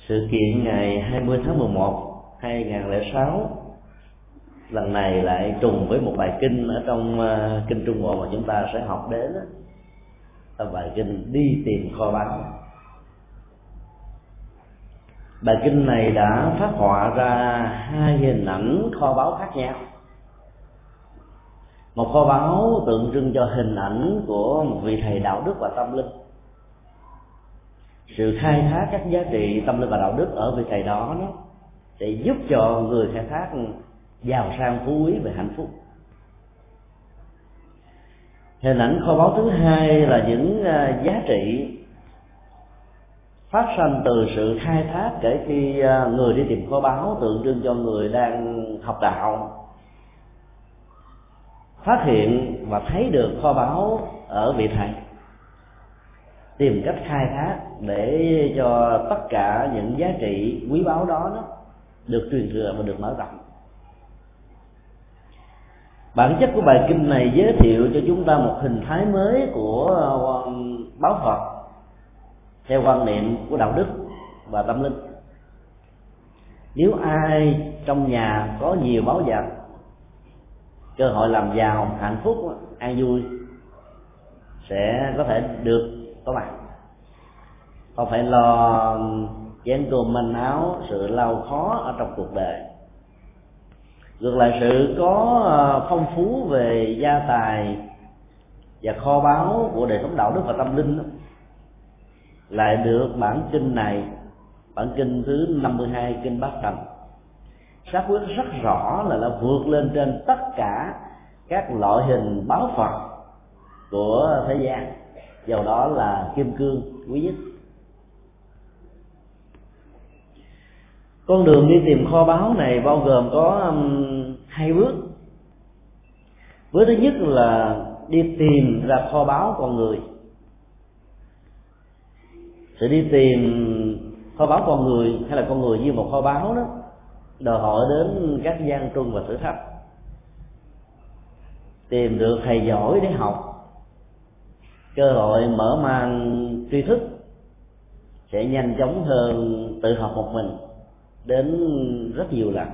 Sự kiện ngày 20 tháng 11 2006 lần này lại trùng với một bài kinh ở trong kinh Trung Bộ mà chúng ta sẽ học đến, là bài kinh đi tìm kho báu. Bài kinh này đã phát họa ra hai hình ảnh kho báu khác nhau. Một kho báu tượng trưng cho hình ảnh của một vị thầy đạo đức và tâm linh, sự khai thác các giá trị tâm linh và đạo đức ở vị thầy đó để giúp cho người khai thác giàu sang phú quý về hạnh phúc. Hình ảnh kho báu thứ hai là những giá trị phát sinh từ sự khai thác kể khi người đi tìm kho báu, tượng trưng cho người đang học đạo phát hiện và thấy được kho báu ở vị thầy, tìm cách khai thác để cho tất cả những giá trị quý báu đó được truyền thừa và được mở rộng. Bản chất của bài kinh này giới thiệu cho chúng ta một hình thái mới của báu Phật theo quan niệm của đạo đức và tâm linh. Nếu ai trong nhà có nhiều báu vật, cơ hội làm giàu, hạnh phúc, an vui sẽ có thể được có mặt, không phải lo chén cơm manh áo, sự lao khó ở trong cuộc đời. Ngược lại, sự có phong phú về gia tài và kho báu của đời sống đạo đức và tâm linh lại được bản kinh này, bản kinh thứ 52 kinh Bát Thành, xác quyết rất rõ là nó vượt lên trên tất cả các loại hình báu Phật của thế gian, dầu đó là kim cương quý nhất. Con đường đi tìm kho báu này bao gồm có hai bước. Bước thứ nhất là đi tìm ra kho báu con người. Sự đi tìm kho báu con người hay là con người như một kho báu đó đòi hỏi đến các gian truân và thử thách. Tìm được thầy giỏi để học, cơ hội mở mang tri thức sẽ nhanh chóng hơn tự học một mình đến rất nhiều lần.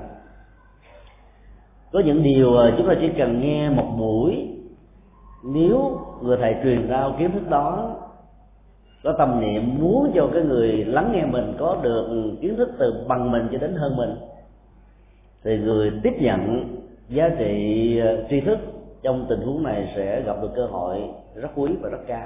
Có những điều chúng ta chỉ cần nghe một buổi, nếu người thầy truyền giao kiến thức đó có tâm niệm muốn cho cái người lắng nghe mình có được kiến thức từ bằng mình cho đến hơn mình, thì người tiếp nhận giá trị tri thức trong tình huống này sẽ gặp được cơ hội rất quý và rất cao.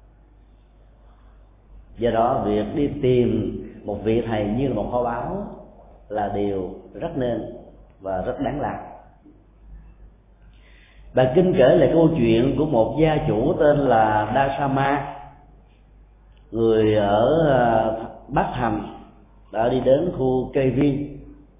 Do đó việc đi tìm một vị thầy như là một kho báu là điều rất nên và rất đáng làm. Bài kinh kể lại câu chuyện của một gia chủ tên là Dasama, người ở Bát Thành đã đi đến khu cây viên,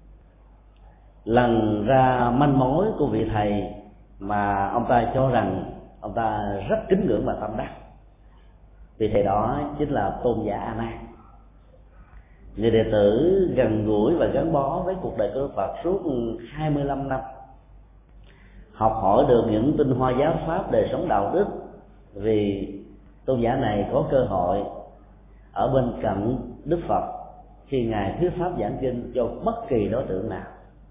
lần ra manh mối của vị thầy mà ông ta cho rằng ông ta rất kính ngưỡng và tâm đắc. Vị thầy đó chính là Tôn giả A Nan, người đệ tử gần gũi và gắn bó với cuộc đời của Đức Phật suốt 25 năm, học hỏi được những tinh hoa giáo pháp đời sống đạo đức, vì tôn giả này có cơ hội ở bên cạnh Đức Phật khi ngài thuyết pháp giảng kinh cho bất kỳ đối tượng nào.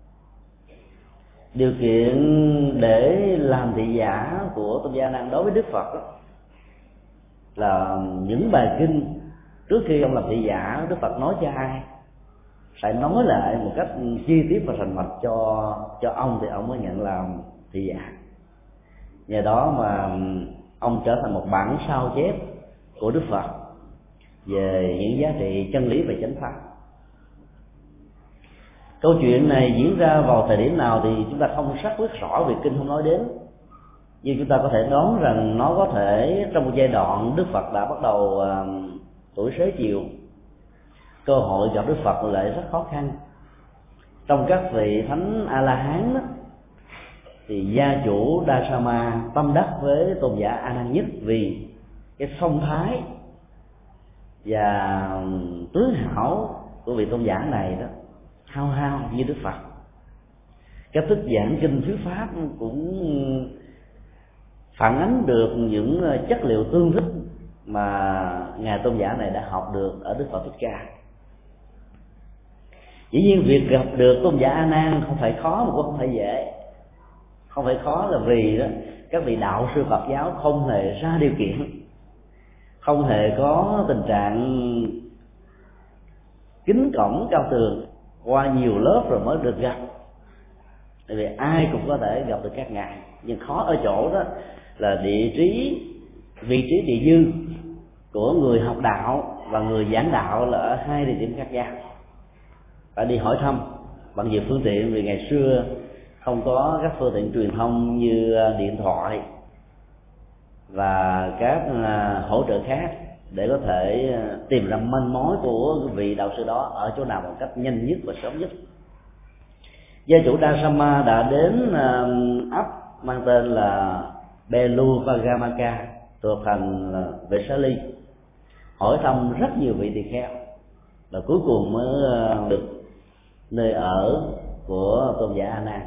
Điều kiện để làm thị giả của tôn giả A Nan đối với Đức Phật là những bài kinh trước khi ông làm thị giả, Đức Phật nói cho ai phải nói lại một cách chi tiết và rành mạch cho ông thì ông mới nhận làm thị giả. Nhờ đó mà ông trở thành một bản sao chép của Đức Phật về những giá trị chân lý và chánh pháp. Câu chuyện này diễn ra vào thời điểm nào thì chúng ta không xác quyết rõ vì kinh không nói đến, nhưng chúng ta có thể đoán rằng nó có thể trong một giai đoạn Đức Phật đã bắt đầu tuổi xế chiều, cơ hội gặp Đức Phật lại rất khó khăn. Trong các vị thánh A La Hán thì gia chủ Dasama tâm đắc với tôn giả A Nan nhất, vì cái phong thái và tướng hảo của vị tôn giả này đó hao hao như Đức Phật. Cách thức giảng kinh thuyết pháp cũng phản ánh được những chất liệu tương thích mà ngài tôn giả này đã học được ở Đức Phật Thích Ca. Dĩ nhiên việc gặp được tôn giả A Nan không phải khó mà cũng không phải dễ. Không phải khó là vì đó các vị đạo sư Phật giáo không hề ra điều kiện, không hề có tình trạng kính cổng cao tường, qua nhiều lớp rồi mới được gặp. Tại vì ai cũng có thể gặp được các ngài, nhưng khó ở chỗ đó là vị trí địa dư của người học đạo và người giảng đạo là ở hai địa điểm khác nhau. Phải đi hỏi thăm bằng nhiều phương tiện, vì ngày xưa không có các phương tiện truyền thông như điện thoại và các hỗ trợ khác để có thể tìm ra manh mối của vị đạo sư đó ở chỗ nào một cách nhanh nhất và sớm nhất. Gia chủ Dasama đã đến ấp mang tên là Beluvagamaka thuộc thành Vesali, hỏi thăm rất nhiều vị tỳ kheo, và cuối cùng mới được nơi ở của tôn giả A Nan.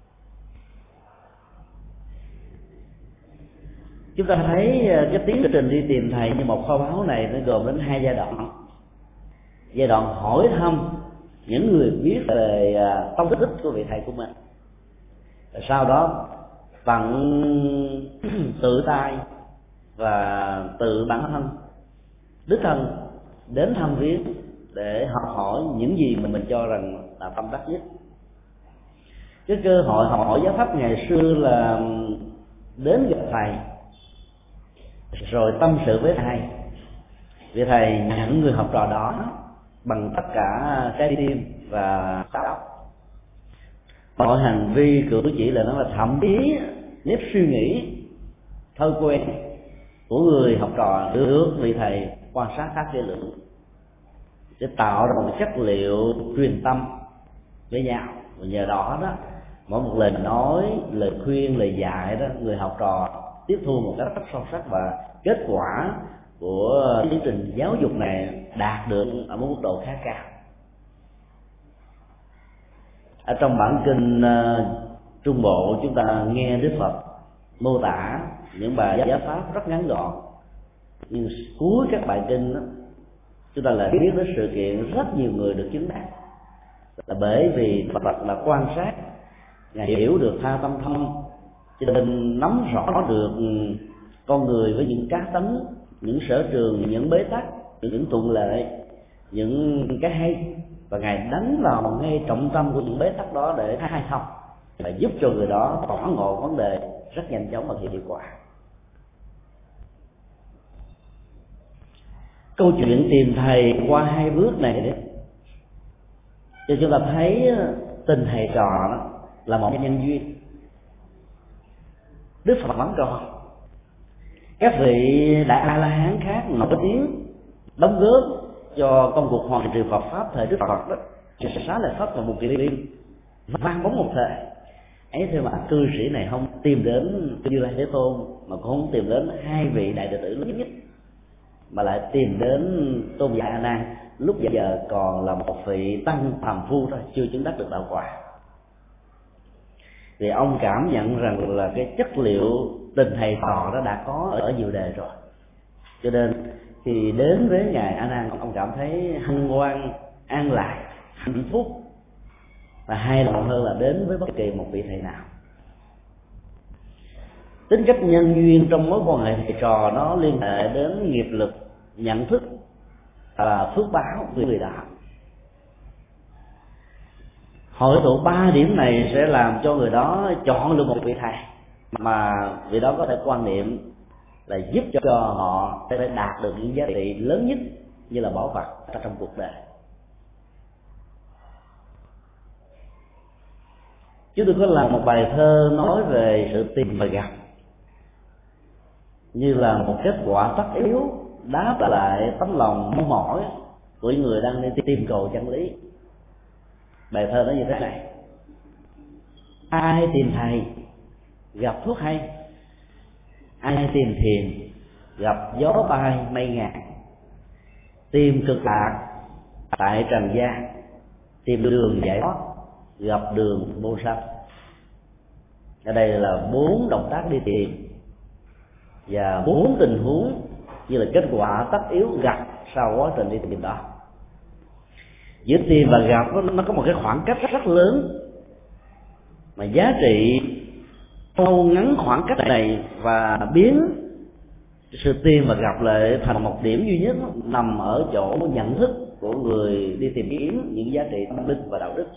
Chúng ta thấy cái tiến trình đi tìm thầy như một kho báu này nó gồm đến hai giai đoạn. Giai đoạn hỏi thăm những người biết về tông tích của vị thầy của mình, sau đó tận tự tay và tự bản thân đích thân đến thăm viếng để học hỏi những gì mà mình cho rằng là tâm đắc nhất. Cái cơ hội học hỏi giáo pháp ngày xưa là đến gặp thầy rồi tâm sự với thầy, vì thầy nhận người học trò đó bằng tất cả trái tim và đầu óc. Mọi hành vi cử chỉ là nó là thậm chí nếp suy nghĩ thói quen của người học trò được vị thầy quan sát khá kỹ lưỡng để tạo ra một chất liệu truyền tâm với nhau. Và nhờ đó mỗi một lời nói, lời khuyên, lời dạy đó người học trò tiếp thu một cách rất sâu sắc, và kết quả của tiến trình giáo dục này đạt được ở một mức độ khá cao. Ở trong bản kinh Trung Bộ, chúng ta nghe Đức Phật mô tả những bài giáo pháp rất ngắn gọn, nhưng cuối các bài kinh đó, chúng ta lại biết đến sự kiện rất nhiều người được chứng đắc, là bởi vì Phật là quan sát, ngài hiểu được tha tâm thông, cho nên nắm rõ được con người với những cá tánh, những sở trường, những bế tắc, những thuận lợi, những cái hay, và ngài đánh vào ngay trọng tâm của những bế tắc đó để khai thông và giúp cho người đó tỏ ngộ vấn đề rất nhanh chóng và hiệu quả. Câu chuyện tìm thầy qua hai bước này đấy, cho chúng ta thấy tình thầy trò đó là một nhân duyên. Đức Phật vẫn còn, các vị đại A La Hán khác nổi tiếng đóng góp cho công cuộc hoàn thiện Phật pháp thời Đức Phật đó, Xá Lợi Phất và Mục Kiền Liên vang bóng một thời ấy. Thế mà cư sĩ này không tìm đến Như Lai Thế Tôn, mà cũng không tìm đến hai vị đại đệ tử lớn nhất, mà lại tìm đến tôn giả A Nan, lúc giờ còn là một vị tăng phàm phu thôi, chưa chứng đắc được đạo quả. Thì ông cảm nhận rằng là cái chất liệu tình thầy trò đó đã có ở nhiều đời rồi, cho nên khi đến với ngài A Nan, ông cảm thấy hân hoan, an lạc, hạnh phúc và hài lòng hơn là đến với bất kỳ một vị thầy nào. Tính cách nhân duyên trong mối quan hệ thầy trò nó liên hệ đến nghiệp lực, nhận thức và phước báo của người đạo. Hội tụ ba điểm này sẽ làm cho người đó chọn được một vị thầy mà vị đó có thể quan niệm là giúp cho họ để đạt được những giá trị lớn nhất như là bảo vật trong cuộc đời. Chúng tôi có làm một bài thơ nói về sự tìm và gặp như là một kết quả tất yếu đáp lại tấm lòng mong mỏi của người đang đi tìm cầu chân lý. Bài thơ nó như thế này: ai tìm thầy gặp thuốc hay, ai tìm thiền gặp gió bay mây ngàn, tìm cực lạc tại trần gian, tìm đường giải thoát gặp đường vô sanh. Ở đây là 4 động tác đi tìm và 4 tình huống như là kết quả tất yếu gặp sau quá trình đi tìm đó. giữa tìm và gặp nó có một cái khoảng cách rất lớn, mà giá trị thu ngắn khoảng cách này và biến sự tìm và gặp lại thành một điểm duy nhất, nằm ở chỗ nhận thức của người đi tìm kiếm những giá trị tâm linh và đạo đức.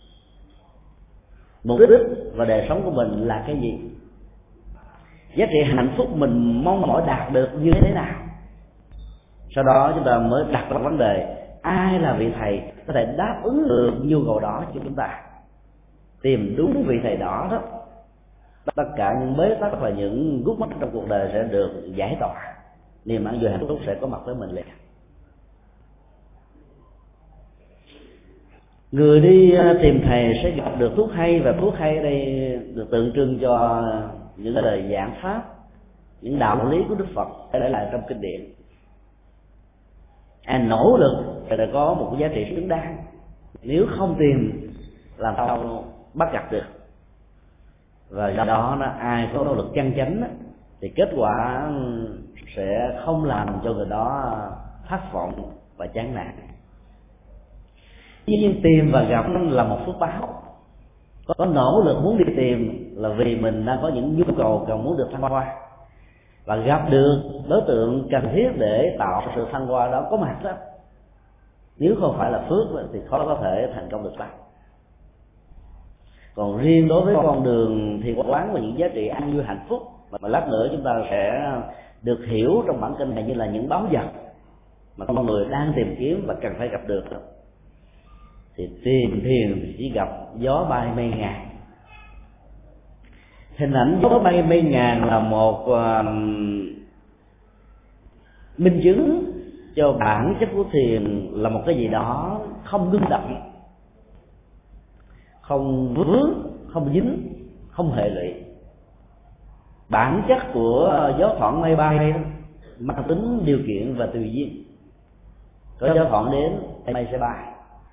Mục đích và đời sống của mình là cái gì? Giá trị hạnh phúc mình mong mỏi đạt được như thế nào? Sau đó chúng ta mới đặt ra vấn đề ai là vị thầy có thể đáp ứng được nhu cầu đó cho chúng ta. Tìm đúng vị thầy đó đó, tất cả những bế tắc và những gút mắt trong cuộc đời sẽ được giải tỏa, niềm an vui hạnh phúc sẽ có mặt với mình liền. Người đi tìm thầy sẽ gặp được thuốc hay, và thuốc hay ở đây được tượng trưng cho những lời giảng pháp, những đạo lý của Đức Phật để lại trong kinh điển. Nỗ lực để có một cái giá trị xứng đáng, nếu không tìm làm sao bắt gặp được. Và do đó ai có nỗ lực chân chánh thì kết quả sẽ không làm cho người đó thất vọng và chán nản. Tuy nhiên tìm và gặp là một phước báo. Có nỗ lực muốn đi tìm là vì mình đang có những nhu cầu cần muốn được thăng hoa, và gặp được đối tượng cần thiết để tạo sự thăng hoa đó có mặt đó, nếu không phải là phước thì khó có thể thành công được lắm. Còn riêng đối với con đường thiền quán và những giá trị an vui hạnh phúc mà lát nữa chúng ta sẽ được hiểu trong bản kinh này như là những báu vật mà con người đang tìm kiếm và cần phải gặp được, thì tìm thiền thì chỉ gặp gió bay mây ngàn. Hình ảnh gió bay mây ngàn là một minh chứng cho bản chất của thiền là một cái gì đó không ngưng động, không vướng, không dính, không hệ lụy. Bản chất của gió thoảng mây bay mang tính điều kiện và tùy duyên. Có gió thoảng đến mây sẽ bay.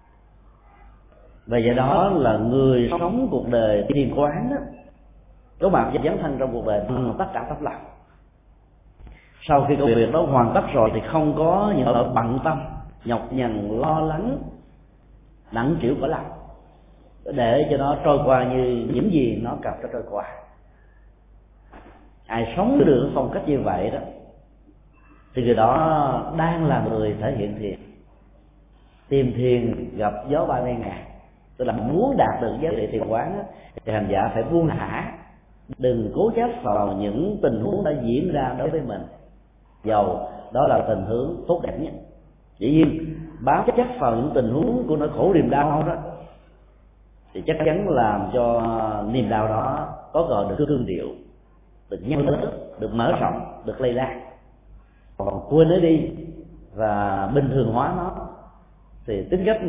Và do đó là người sống cuộc đời thiền quán đó, có mặt và dấn thân trong cuộc đời bằng tất cả tấm lòng. Sau khi công việc đó hoàn tất rồi thì không có những nỗi bận tâm, nhọc nhằn, lo lắng, nặng trĩu của lòng, để cho nó trôi qua như những gì nó cần phải trôi qua. Ai sống được phong cách như vậy đó thì người đó đang là người thể hiện thiền. Tìm thiền gặp gió bay mây ngàn, tức là muốn đạt được giá trị thiền quán thì hành giả phải buông thả, đừng cố chấp vào những tình huống đã diễn ra đối với mình, dầu đó là tình huống tốt đẹp nhất. Dĩ nhiên bám chấp vào những tình huống của nỗi khổ niềm đau đó thì chắc chắn làm cho niềm đau đó có cơ hội được cương điệu, được nhân lớn, được mở rộng, được lây lan. Còn quên nó đi và bình thường hóa nó thì tính cách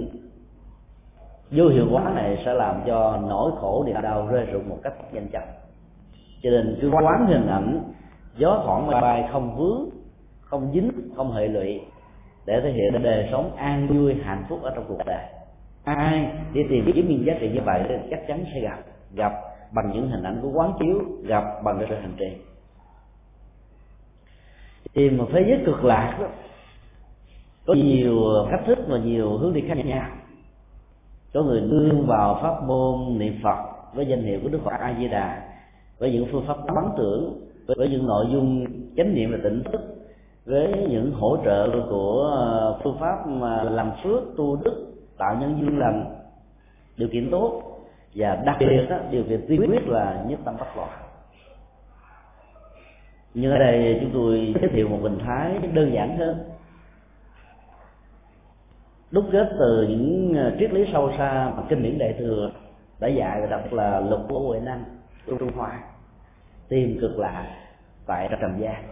vô hiệu hóa này sẽ làm cho nỗi khổ niềm đau rơi rụng một cách nhanh chóng. Cho nên cứ quán hình ảnh gió thoảng mây bay, không vướng, không dính, không hệ lụy, để thể hiện đời sống an vui hạnh phúc ở trong cuộc đời. Ai đi tìm kiếm những giá trị như vậy thì chắc chắn sẽ gặp bằng những hình ảnh của quán chiếu, gặp bằng sự hành trì. Thì một thế giới cực lạc đó, có nhiều cách thức và nhiều hướng đi khác nhau. Có người nương vào pháp môn niệm Phật với danh hiệu của Đức Phật A Di Đà, với những phương pháp quán tưởng, với những nội dung chánh niệm và tỉnh thức, với những hỗ trợ của phương pháp mà làm phước, tu đức, tạo nhân duyên lành, điều kiện tốt, và đặc biệt đó, điều kiện tiên quyết là nhất tâm bất loạn. Nhưng ở đây chúng tôi giới thiệu một hình thái đơn giản hơn, đúc kết từ những triết lý sâu xa mà kinh điển Đại Thừa đã dạy, và đặc biệt là Lục của Huệ Năng của Trung Hoa, tìm cực lạc tại trần gian.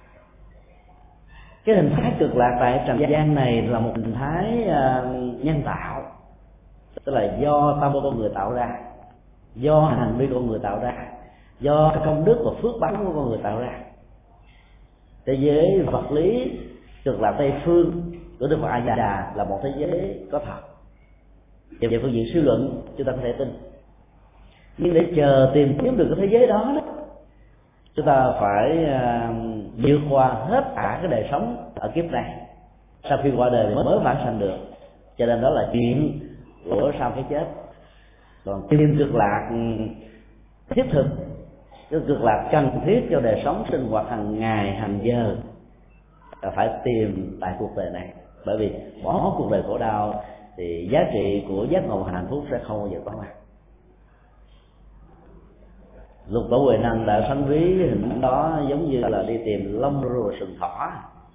Cái hình thái cực lạc tại trần gian này là một hình thái nhân tạo, tức là do tâm của con người tạo ra, do hành vi của con người tạo ra, do công đức và phước báo của con người tạo ra. Thế giới vật lý cực lạc Tây phương của Đức Phật A Di Đà là một thế giới có thật. Về phương diện suy luận chúng ta có thể tin, nhưng để chờ tìm kiếm được cái thế giới đó, chúng ta phải vượt qua hết cả cái đời sống ở kiếp này. Sau khi qua đời mới vãng sanh được, cho nên đó là chuyện của sau cái chết. Còn tìm cực lạc thiết thực, cái cực lạc cần thiết cho đời sống sinh hoạt hàng ngày hàng giờ là phải tìm tại cuộc đời này. Bởi vì bỏ cuộc đời khổ đau thì giá trị của giác ngộ hạnh phúc sẽ không bao giờ có mặt. Lục Tổ Huệ Năng đã sánh ví hình đó giống như là đi tìm lông rùa sừng thỏ,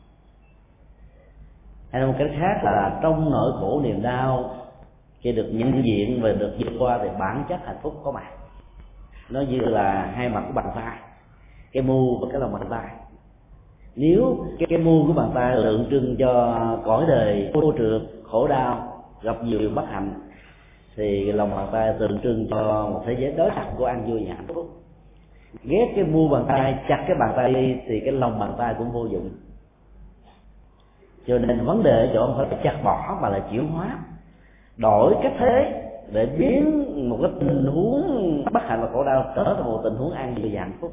hay một cách khác là trong nỗi khổ niềm đau khi được nhận diện và được vượt qua thì bản chất hạnh phúc có mặt. Nó như là hai mặt của bàn tay, cái mu và cái lòng bàn tay. Nếu cái mu của bàn tay tượng trưng cho cõi đời vô trượt, khổ đau, gặp nhiều bất hạnh, thì lòng bàn tay tượng trưng cho một thế giới đối lập của an vui và hạnh phúc. Ghét cái mu bàn tay, chặt cái bàn tay đi thì cái lòng bàn tay cũng vô dụng. Cho nên vấn đề ở chỗ không phải là chặt bỏ mà là chuyển hóa, đổi cách thế để biến một cái tình huống bất hạnh và khổ đau trở thành một tình huống an vui và hạnh phúc.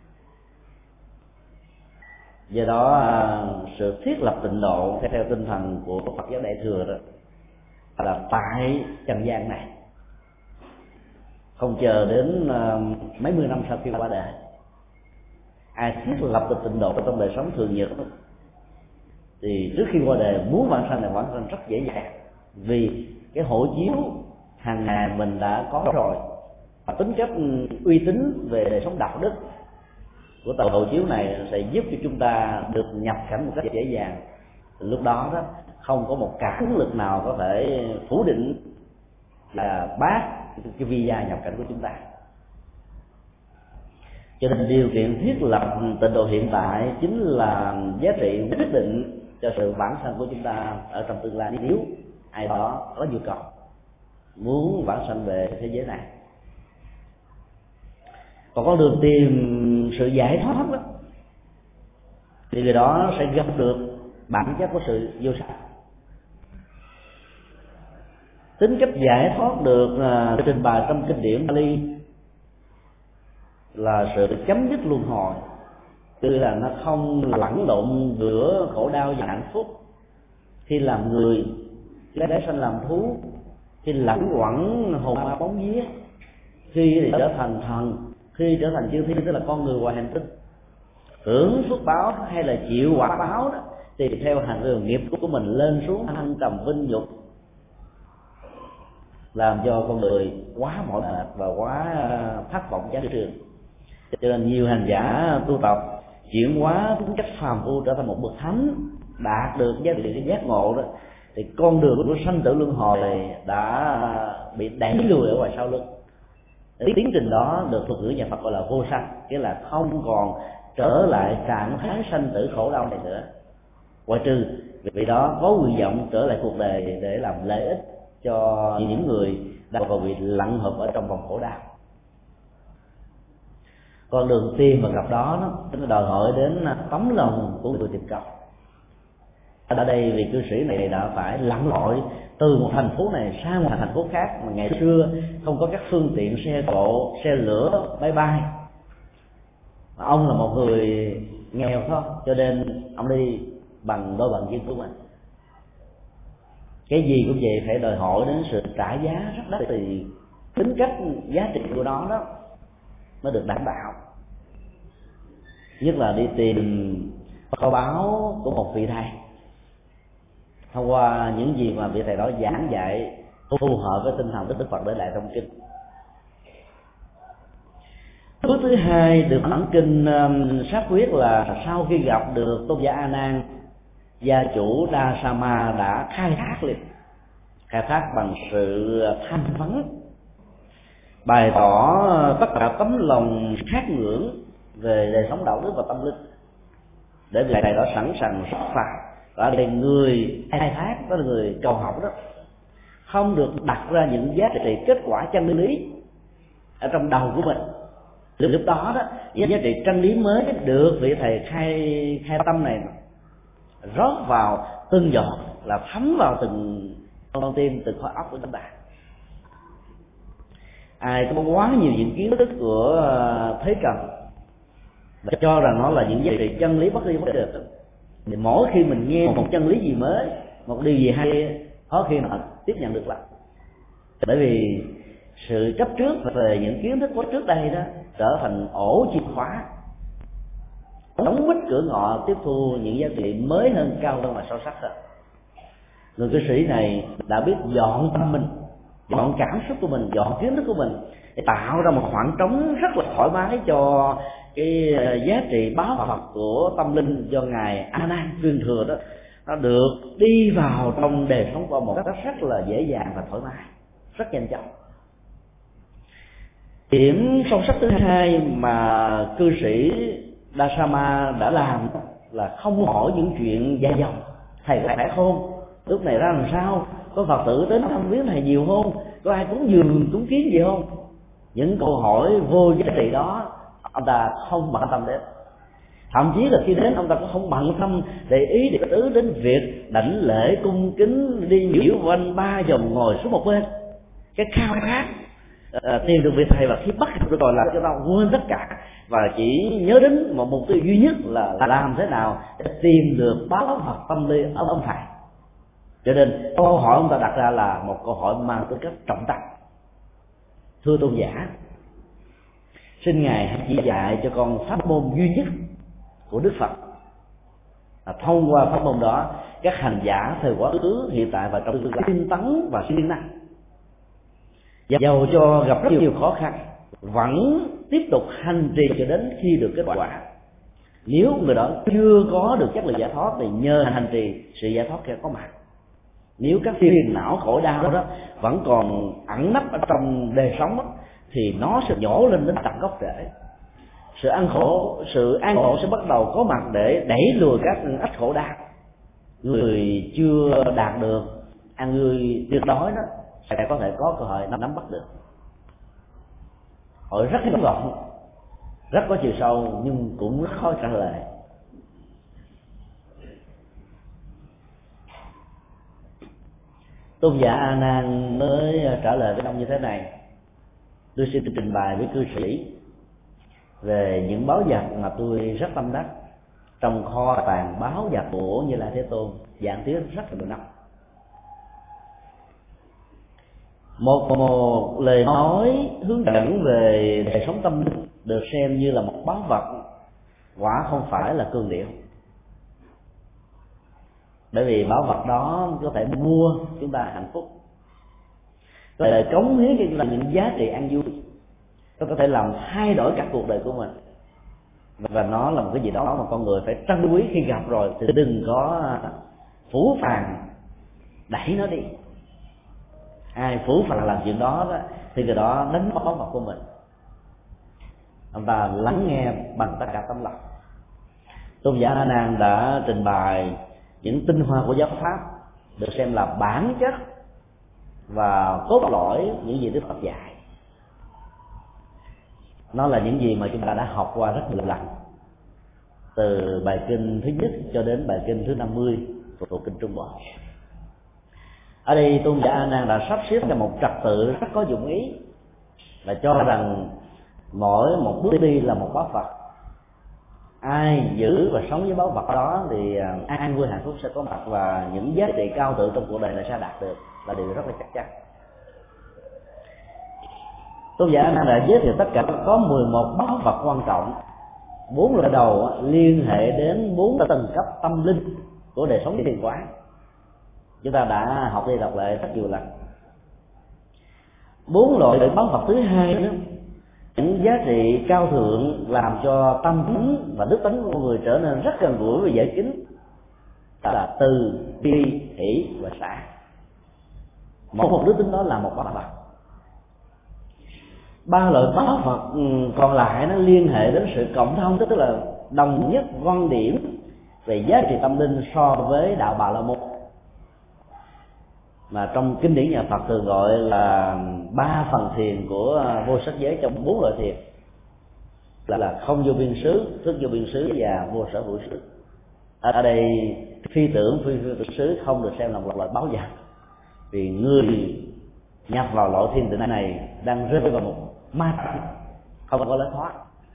Do đó sự thiết lập tịnh độ theo tinh thần của Phật giáo Đại thừa đó là tại trần gian này, không chờ đến mấy mươi năm sau khi qua đời. Ai thiết lập được tịnh độ trong đời sống thường nhật thì trước khi qua đời muốn vãng sanh là vãng sanh rất dễ dàng, vì cái hộ chiếu hàng ngày mình đã có rồi, và tính chất uy tín về đời sống đạo đức của tờ hộ chiếu này sẽ giúp cho chúng ta được nhập cảnh một cách dễ dàng. Lúc đó đó không có một cản lực nào có thể phủ định là bác cái visa nhập cảnh của chúng ta. Cho nên điều kiện thiết lập tịnh độ hiện tại chính là giá trị quyết định cho sự vãng sanh của chúng ta ở trong tương lai, nếu ai đó có nhu cầu muốn vãng sanh về thế giới này. Còn con đường tìm sự giải thoát đó thì người đó sẽ gặp được bản chất của sự vô sắc. Tính cách giải thoát được trình bày trong kinh điển Pali là sự chấm dứt luân hồi, tức là nó không lẫn lộn giữa khổ đau và hạnh phúc. Khi làm người, khi để sanh làm thú, khi lẫn quẩn hồn ma bóng vía, khi trở thành thần, khi trở thành chư thiên, tức là con người ngoài hành tinh, hưởng phước báo hay là chịu quả báo đó, thì theo hành đường nghiệp của mình lên xuống thăng trầm vinh nhục, làm cho con người quá mỏi mệt và quá thất vọng chán trường. Cho nên nhiều hành giả tu tập chuyển hóa tính cách phàm phu trở thành một bậc thánh, đạt được giá trị cái giác ngộ đó, thì con đường của sanh tử luân hồi đã bị đẩy lùi ở ngoài sau lưng. Tiến trình đó được thuật ngữ nhà Phật gọi là vô sanh, nghĩa là không còn trở lại trạng thái sanh tử khổ đau này nữa, ngoại trừ vì đó có nguyện vọng trở lại cuộc đời để làm lợi ích cho những người đang còn bị lặn hụp ở trong vòng khổ đau. Con đường tìm và gặp đó nó đòi hỏi đến tấm lòng của người tìm cầu. Ở đây vị cư sĩ này đã phải lặn lội từ một thành phố này sang một thành phố khác, mà ngày xưa không có các phương tiện xe cộ, xe lửa, máy bay. Ông là một người nghèo thôi, cho nên ông đi bằng đôi bàn chân của mình. Cái gì cũng vậy, phải đòi hỏi đến sự trả giá rất đắt, thì tính cách giá trị của nó đó nó được đảm bảo. Nhất là đi tìm kho báu của một vị thầy, thông qua những gì mà vị thầy đó giảng dạy phù hợp với tinh thần Đức Phật để lại trong kinh. Bước thứ hai được bản kinh xác quyết là sau khi gặp được tôn giả A Nan, gia chủ Đa Sa Ma đã khai thác bằng sự tham vấn, bày tỏ tất cả tấm lòng khát ngưỡng về đời sống đạo đức và tâm linh, để vị thầy đó sẵn sàng xuất phạt. Và để người khai thác, đó là người cầu học đó, không được đặt ra những giá trị kết quả chân lý ở trong đầu của mình. Lúc đó đó, giá trị chân lý mới được vị thầy khai tâm này rót vào từng giọt, là thấm vào từng con tim, từng khối óc của chúng ta. Ai có quá nhiều những kiến thức của thế trần và cho rằng nó là những giá trị chân lý bất đi bất được, thì mỗi khi mình nghe một chân lý gì mới, một điều gì hay, khó khi mà tiếp nhận được lắm. Bởi vì sự chấp trước về những kiến thức có trước đây đó trở thành ổ chìa khóa đóng bít cửa ngõ tiếp thu những giá trị mới hơn, cao hơn và sâu sắc hơn. Người cư sĩ này đã biết dọn tâm mình, dọn cảm xúc của mình, dọn kiến thức của mình để tạo ra một khoảng trống rất là thoải mái cho cái giá trị báo Phật của tâm linh do ngài A Nan truyền thừa đó, nó được đi vào trong đời sống của một cách rất là dễ dàng và thoải mái, rất nhanh chóng. Điểm sâu sắc thứ hai mà cư sĩ Dasama đã làm là không hỏi những chuyện dài dòng: thầy có khỏe không, lúc này ra làm sao, có Phật tử đến thăm viếng thầy nhiều không, có ai cúng dường cúng kiến gì không. Những câu hỏi vô giá trị đó ông ta không bận tâm đến. Thậm chí là khi đến ông ta cũng không bận tâm để ý để tứ đến việc đảnh lễ cung kính, đi nhiễu quanh ba vòng ngồi xuống một bên. Cái khao khát tìm được vị thầy, và khi bắt được rồi là cho ta quên tất cả và chỉ nhớ đến một mục tiêu duy nhất là làm thế nào để tìm được báo Phật tâm lý ở ông thầy. Cho nên câu hỏi ông ta đặt ra là một câu hỏi mang tính cách trọng tâm: thưa tôn giả, xin ngài hãy chỉ dạy cho con pháp môn duy nhất của Đức Phật. Thông qua pháp môn đó, các hành giả thời quá khứ, hiện tại và trong tương lai tinh tấn và siêng năng, dầu cho gặp rất nhiều khó khăn, vẫn tiếp tục hành trì cho đến khi được kết quả. Nếu người đó chưa có được chất lượng giải thoát thì nhờ hành trì sự giải thoát kia có mặt. Nếu các phiền não khổ đau đó vẫn còn ẩn nấp ở trong đời sống đó, thì nó sẽ nhổ lên đến tận gốc rễ. Sự an khổ sẽ bắt đầu có mặt để đẩy lùi các ách khổ đau. Người chưa đạt được an vui tuyệt đối đó sẽ có thể có cơ hội nắm bắt được. Hỏi rất ngắn gọn, rất có chiều sâu nhưng cũng rất khó trả lời. Tôn giả A Nan mới trả lời với ông như thế này: tôi xin trình bày với cư sĩ về những báu vật mà tôi rất tâm đắc trong kho tàng báu vật của Như Lai Thế Tôn, giảng tiếng rất là nhiều năm. Một lời nói hướng dẫn về đời sống tâm linh được xem như là một báu vật, quả không phải là cương điệu. Bởi vì báu vật đó có thể mua chúng ta hạnh phúc, có thể cống hiến cho chúng ta những giá trị an vui, nó có thể làm thay đổi cả cuộc đời của mình. Và nó là một cái gì đó mà con người phải trân quý khi gặp rồi, thì đừng có phũ phàng đẩy nó đi. Ai phũ phàng làm chuyện đó thì người đó đánh mất báu vật của mình. Ông ta lắng nghe bằng tất cả tấm lòng. Tôn giả A Nan đã trình bày những tinh hoa của giáo pháp được xem là bản chất và cốt lõi những gì Đức Phật dạy. Nó là những gì mà chúng ta đã học qua rất nhiều lần, từ bài kinh thứ nhất cho đến bài kinh thứ 50 của kinh Trung Bộ. Ở đây tôn giả A Nan đã sắp xếp ra một trật tự rất có dụng ý, là cho rằng mỗi một bước đi là một báu vật. Ai giữ và sống với báu vật đó thì an vui hạnh phúc sẽ có mặt, và những giá trị cao thượng trong cuộc đời này sẽ đạt được, là điều rất là chắc chắn. Tôn giả A Nan đã giới thiệu tất cả có 11 báu vật quan trọng. 4 loại đầu liên hệ đến 4 tầng cấp tâm linh của đời sống thiền quán. Chúng ta đã học đi đọc lại rất nhiều lần. 4 loại báu vật thứ hai đó, những giá trị cao thượng làm cho tâm tính và đức tánh của người trở nên rất gần gũi và dễ kính, là từ bi, hỷ và xả. Một đức tính đó là một báu vật. 3 loại báu vật còn lại nó liên hệ đến sự cộng thông, tức là đồng nhất quan điểm về giá trị tâm linh so với đạo Bà La Môn, mà trong kinh điển nhà Phật thường gọi là 3 phần thiền của vô sắc giới trong 4 loại thiền, là không vô biên xứ, thức vô biên xứ và vô sở hữu xứ. Ở đây phi tưởng phi tưởng xứ không được xem là một loại báu vật, vì người nhập vào loại thiền định này đang rơi vào một ma trận không có lối thoát.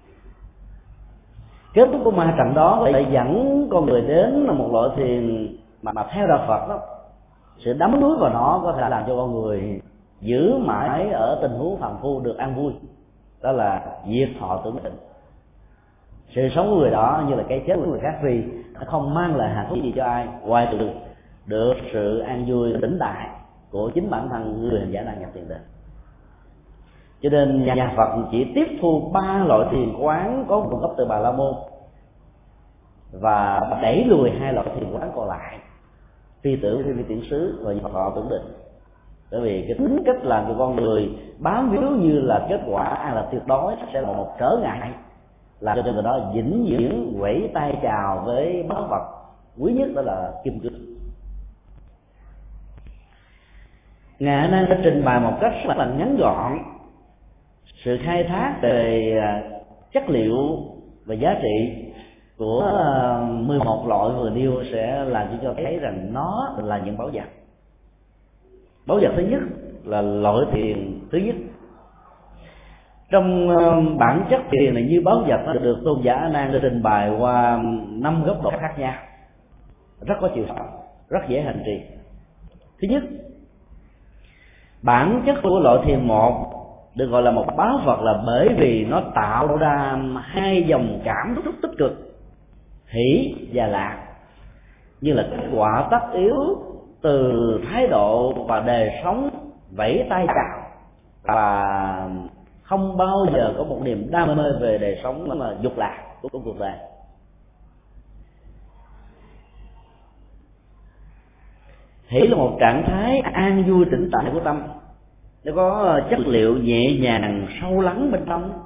Kết thúc của ma trận đó lại dẫn con người đến là một loại thiền mà theo đạo Phật đó Sự đắm đuối vào nó có thể làm cho con người giữ mãi ở tình huống phàm phu được an vui, đó là diệt thọ tưởng định. Sự sống của người đó như là cái chết của người khác, vì nó không mang lại hạnh phúc gì cho ai ngoài trừ được sự an vui tĩnh tại của chính bản thân người hành giả đang nhập thiền định. Cho nên nhà Phật chỉ tiếp thu 3 loại thiền quán có nguồn gốc từ Bà La Môn và đẩy lùi 2 loại thiền quán còn lại, phi tưởng, phi tưởng xứ và diệt thọ tưởng định. Bởi vì cái tính cách làm cho con người bám víu như là kết quả an lạc tuyệt đối sẽ là một trở ngại, làm cho người đó vĩnh viễn quẩy tay chào với báu vật quý nhất, đó là kim cương. Ngài A Nan đã trình bày một cách rất là ngắn gọn sự khai thác về chất liệu và giá trị của 11 loại vừa nêu, sẽ làm cho thấy rằng nó là những báu vật. Báu vật thứ nhất là loại thiền thứ nhất. Trong bản chất thiền này như báu vật được tôn giả A Nan trình bày qua 5 góc độ khác nhau, rất có chiều sâu, rất dễ hành trì. Thứ nhất, bản chất của loại thiền một được gọi là một báu vật là bởi vì nó tạo ra 2 dòng cảm xúc tích cực, hỷ và lạc, như là kết quả tất yếu từ thái độ và đời sống vẫy tay chào, và không bao giờ có một niềm đam mê về đời sống mà dục lạc của cuộc đời. Hỷ là một trạng thái an vui tĩnh tại của tâm, nó có chất liệu nhẹ nhàng sâu lắng bên trong.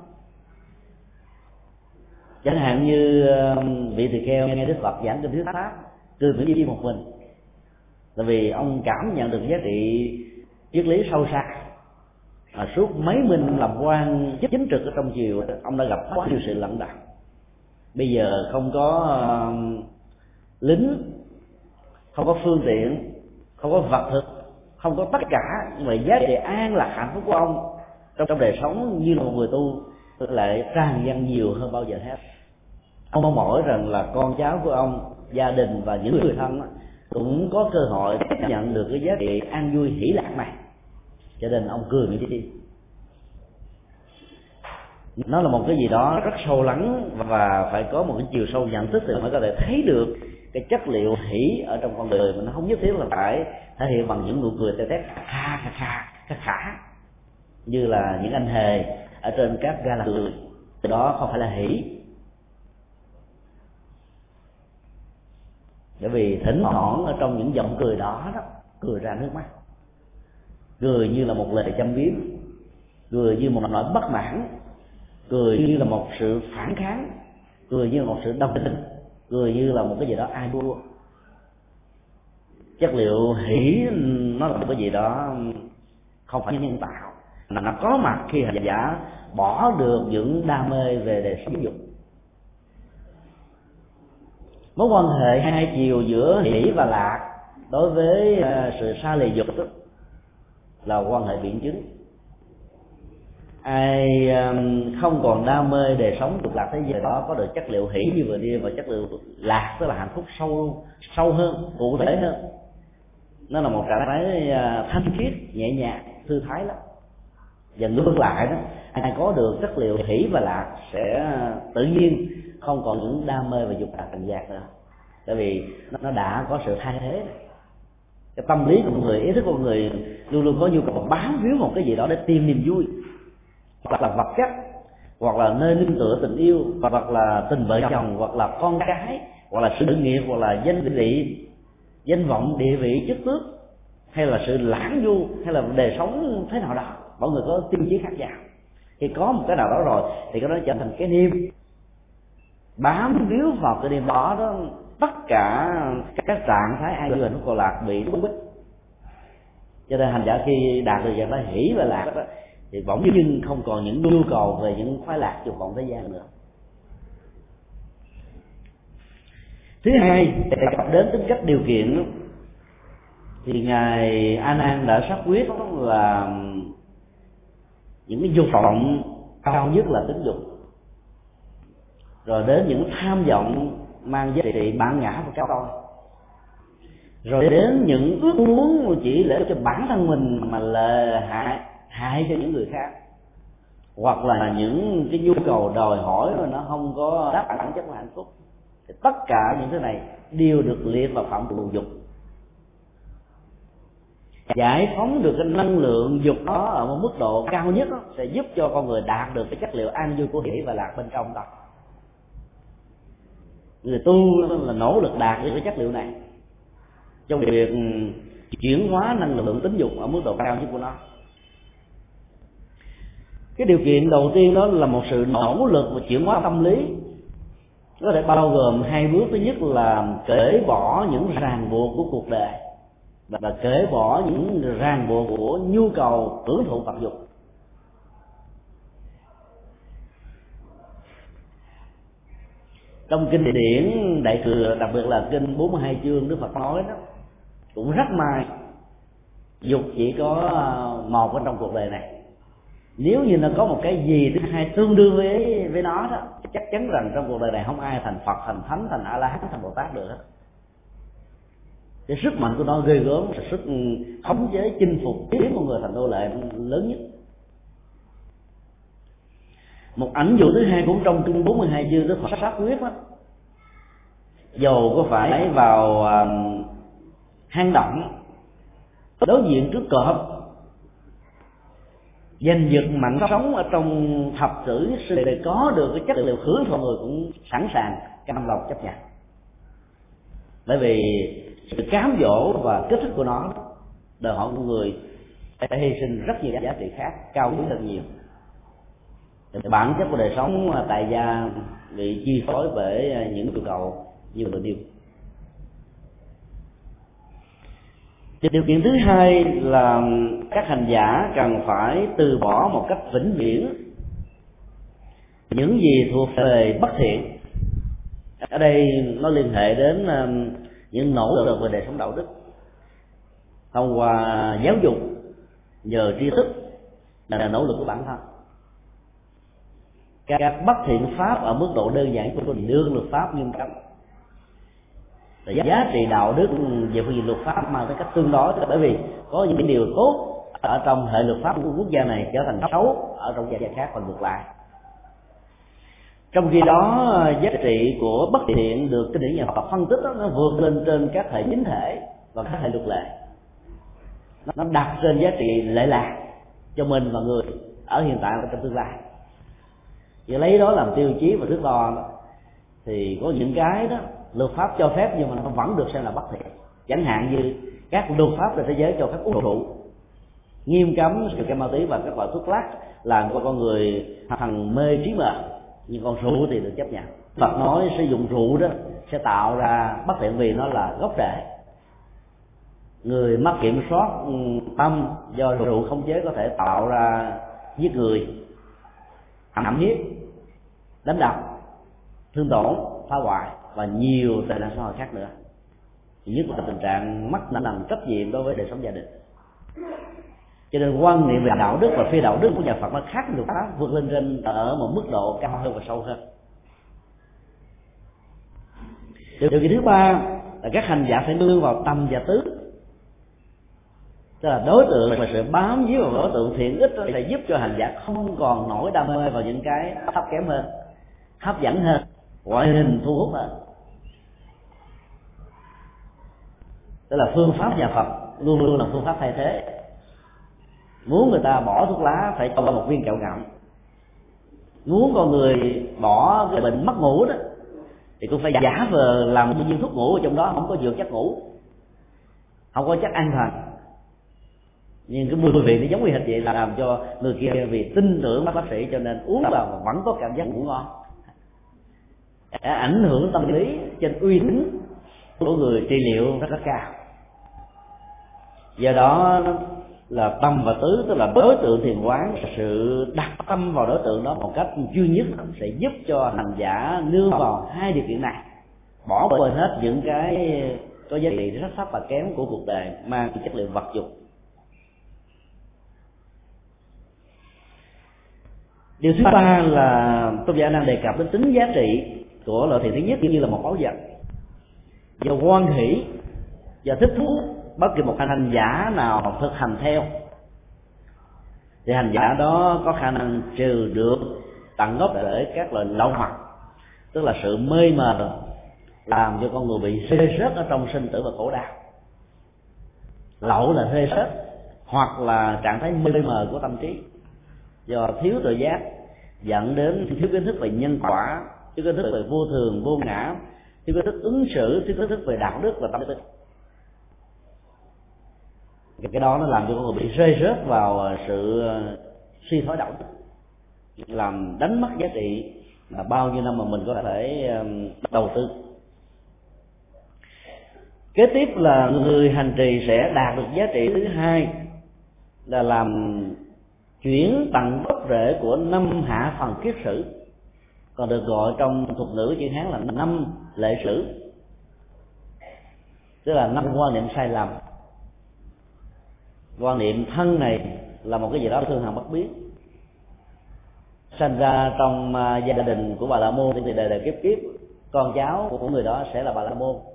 Chẳng hạn như vị tỳ kheo nghe Đức Phật giảng kinh thuyết pháp cười mỉm chi một mình, là vì ông cảm nhận được giá trị triết lý sâu xa. Mà suốt mấy mươi năm làm quan chính trực ở trong chiều, ông đã gặp quá nhiều sự lận đận. Bây giờ không có lính, không có phương tiện, không có vật thực, không có tất cả, nhưng mà giá trị an lạc hạnh phúc của ông trong đời sống như là một người tu lại tràn dâng nhiều hơn bao giờ hết. Ông mong mỏi rằng là con cháu của ông, gia đình và những người thân cũng có cơ hội tiếp nhận được cái giá trị an vui hỷ lạc này, cho nên ông cười mỉm đi. Nó là một cái gì đó rất sâu lắng, và phải có một cái chiều sâu nhận thức thì mới có thể thấy được cái chất liệu hỷ ở trong con người. Mà nó không nhất thiết là phải thể hiện bằng những nụ cười tê tét khà như là những anh hề ở trên các ga là cười. Từ đó không phải là hỷ. Bởi vì thỉnh thoảng ở trong những giọng cười đó cười ra nước mắt, cười như là một lời châm biếm, cười như một nỗi bất mãn, cười như là một sự phản kháng, cười như là một sự đồng tình, cười như là một cái gì đó ai đua. Chất liệu hỷ nó là một cái gì đó không phải nhân tạo, mà nó có mặt khi hành giả bỏ được những đam mê về đời sống dục. Mối quan hệ hai chiều giữa hỷ và lạc đối với sự xa lìa dục là quan hệ biện chứng. Ai không còn đam mê đời sống dục lạc thế giới đó có được chất liệu hỷ như vừa đi, và chất liệu lạc tức là hạnh phúc sâu hơn, cụ thể hơn. Nó là một trạng thái thanh khiết, nhẹ nhàng, thư thái lắm. Và ngược lại đó, ai có được chất liệu hỷ và lạc sẽ tự nhiên không còn những đam mê và dục lạc trần gian nữa, tại vì nó đã có sự thay thế. Cái tâm lý của người, ý thức của người luôn luôn có nhu cầu bám víu một cái gì đó để tìm niềm vui, hoặc là vật chất, hoặc là nơi nương tựa tình yêu, hoặc là tình vợ chồng, hoặc là con cái, hoặc là sự nghiệp, hoặc là danh vị, danh vọng, địa vị, chức tước, hay là sự lãng du, hay là đời sống thế nào đó. Mọi người có tiêu chí khác nhau. Khi có một cái nào đó rồi thì cái đó trở thành cái niềm, bám víu vào cái niềm đó, tất cả các trạng thái an vui hạnh phúc còn lạc bị đúng bích. Cho nên hành giả khi đạt được dạng đó hỷ và lạc đó, thì bỗng dưng không còn những nhu cầu về những khoái lạc dục vọng thế gian nữa. Thứ hai, đề cập đến tính cách điều kiện, thì ngài A Nan đã xác quyết là những cái dục vọng cao nhất là tính dục, rồi đến những tham vọng mang giá trị bản ngã và cái tôi. rồi đến những ước muốn chỉ để cho bản thân mình mà là hại cho những người khác, hoặc là những cái nhu cầu đòi hỏi mà nó không có đáp bản chất là hạnh phúc, thì tất cả những thứ này đều được liệt vào phạm trù dục. Giải phóng được cái năng lượng dục đó ở một mức độ cao nhất đó, sẽ giúp cho con người đạt được cái chất liệu an vui của hỷ và lạc bên trong đó. Người tu là nỗ lực đạt được cái chất liệu này trong việc chuyển hóa năng lượng tính dục ở mức độ cao nhất của nó. Cái điều kiện đầu tiên đó là một sự nỗ lực và chuyển hóa tâm lý, có thể bao gồm hai bước. Thứ nhất là cởi bỏ những ràng buộc của cuộc đời và cởi bỏ những ràng buộc của nhu cầu hưởng thụ vật dục. Trong kinh điển Đại Thừa, đặc biệt là kinh 42 chương, Đức Phật nói đó cũng rất may dục chỉ có một ở trong cuộc đời này. Nếu như nó có một cái gì thứ hai tương đương với nó đó, chắc chắn rằng trong cuộc đời này không ai thành Phật, thành Thánh, thành A La Hán, thành Bồ Tát được hết. Cái sức mạnh của nó ghê gớm, sức khống chế, chinh phục, biến con người thành nô lệ lớn nhất. Một ảnh dụ thứ hai cũng trong kinh 42 chương Đức Phật xác quyết đó, dầu có phải vào hang động đối diện trước cọp, giành giật mạng sống ở trong thập tử để có được cái chất liệu hưởng thụ, người cũng sẵn sàng cam lòng chấp nhận, bởi vì sự cám dỗ và kích thích của nó đòi hỏi con người phải hy sinh rất nhiều giá trị khác, cao quý hơn nhiều. Bản chất của đời sống tại gia bị chi phối bởi những nhu cầu như vừa nêu. Điều kiện thứ hai là các hành giả cần phải từ bỏ một cách vĩnh viễn những gì thuộc về bất thiện. Ở đây nó liên hệ đến những nỗ lực về đời sống đạo đức thông qua giáo dục, nhờ tri thức là nỗ lực của bản thân. Các bất thiện pháp ở mức độ đơn giản của đương luật pháp nghiêm cấm. Giá trị đạo đức về phương diện luật pháp mang tới cách tương đối, bởi vì có những điều tốt ở trong hệ luật pháp của quốc gia này trở thành xấu ở trong quốc gia khác, còn ngược lại. Trong khi đó giá trị của bất thiện được kinh điển nhà Phật phân tích đó, nó vượt lên trên các hệ chính thể và các hệ luật lệ, nó đặt trên giá trị lệ lạc cho mình và người ở hiện tại và trong tương lai. Vì lấy đó làm tiêu chí và thước đo đó, thì có những cái đó luật pháp cho phép nhưng mà nó vẫn được xem là bất thiện. Chẳng hạn như các luật pháp trên thế giới cho phép uống rượu, nghiêm cấm sử dụng ma túy và các loại thuốc lắc làm cho con người thằng mê trí mờ, nhưng còn rượu thì được chấp nhận. Phật nói sử dụng rượu đó sẽ tạo ra bất thiện vì nó là gốc rễ. Người mất kiểm soát tâm do rượu khống chế có thể tạo ra giết người, hãm hiếp, đánh đập, thương tổn, phá hoại và nhiều tệ nạn xã hội khác nữa. Nhất là tình trạng mất năng lực trách nhiệm đối với đời sống gia đình. Cho nên quan niệm về đạo đức và phi đạo đức của nhà Phật nó khác luật pháp, vượt lên trên ở một mức độ cao hơn và sâu hơn. Điều kiện thứ ba là các hành giả phải nương vào tâm và tứ, tức là đối tượng và sự bám víu vào đối tượng thiện ích sẽ giúp cho hành giả không còn nổi đam mê vào những cái thấp kém hơn, hấp dẫn hơn, ngoại hình thu hút hơn. Tức là phương pháp nhà Phật luôn luôn là phương pháp thay thế. Muốn người ta bỏ thuốc lá phải cho một viên kẹo ngậm, muốn con người bỏ cái bệnh mất ngủ đó thì cũng phải giả vờ làm một viên thuốc ngủ ở trong đó không có dược chất ngủ, không có chất an thần, nhưng cái mùi vị nó giống như hệt vậy, là làm cho người kia vì tin tưởng bác sĩ cho nên uống vào mà vẫn có cảm giác ngủ ngon, ảnh hưởng tâm lý trên uy tín của người trị liệu rất cao. Do đó là tâm và tứ, tức là đối tượng thiền quán, sự đặt tâm vào đối tượng đó một cách duy nhất sẽ giúp cho hành giả nương vào hai điều kiện này, bỏ quên hết những cái có giá trị rất thấp và kém của cuộc đời mang chất liệu vật dục. Điều thứ ba là tôn giả đang đề cập đến tính giá trị của loại thiện thứ nhất như là một báu vật. Do hoan hỷ do thích thú bất kỳ một hành giả nào thực hành theo, thì hành giả đó có khả năng trừ được tận gốc để các loại lậu hoặc, tức là sự mê mờ làm cho con người bị rơi rớt ở trong sinh tử và khổ đau. Lậu là rơi rớt hoặc là trạng thái mê mờ của tâm trí do thiếu tự giác, dẫn đến thiếu kiến thức về nhân quả, thiếu kiến thức về vô thường vô ngã, thiếu kiến thức ứng xử, thiếu kiến thức về đạo đức và tâm tính. Cái đó nó làm cho con người bị rơi rớt vào sự suy thoái đạo đức, làm đánh mất giá trị là bao nhiêu năm mà mình có thể đầu tư. Kế tiếp là người hành trì sẽ đạt được giá trị thứ hai, là làm chuyển tận gốc rễ của 5 hạ phần kiết sử, còn được gọi trong thuật ngữ chữ Hán là 5 lệ sử, tức là 5 quan niệm sai lầm. Quan niệm thân này là một cái gì đó thương hằng bất biến, sinh ra trong gia đình của Bà La Môn thì đời đời kiếp kiếp con cháu của người đó sẽ là Bà La Môn.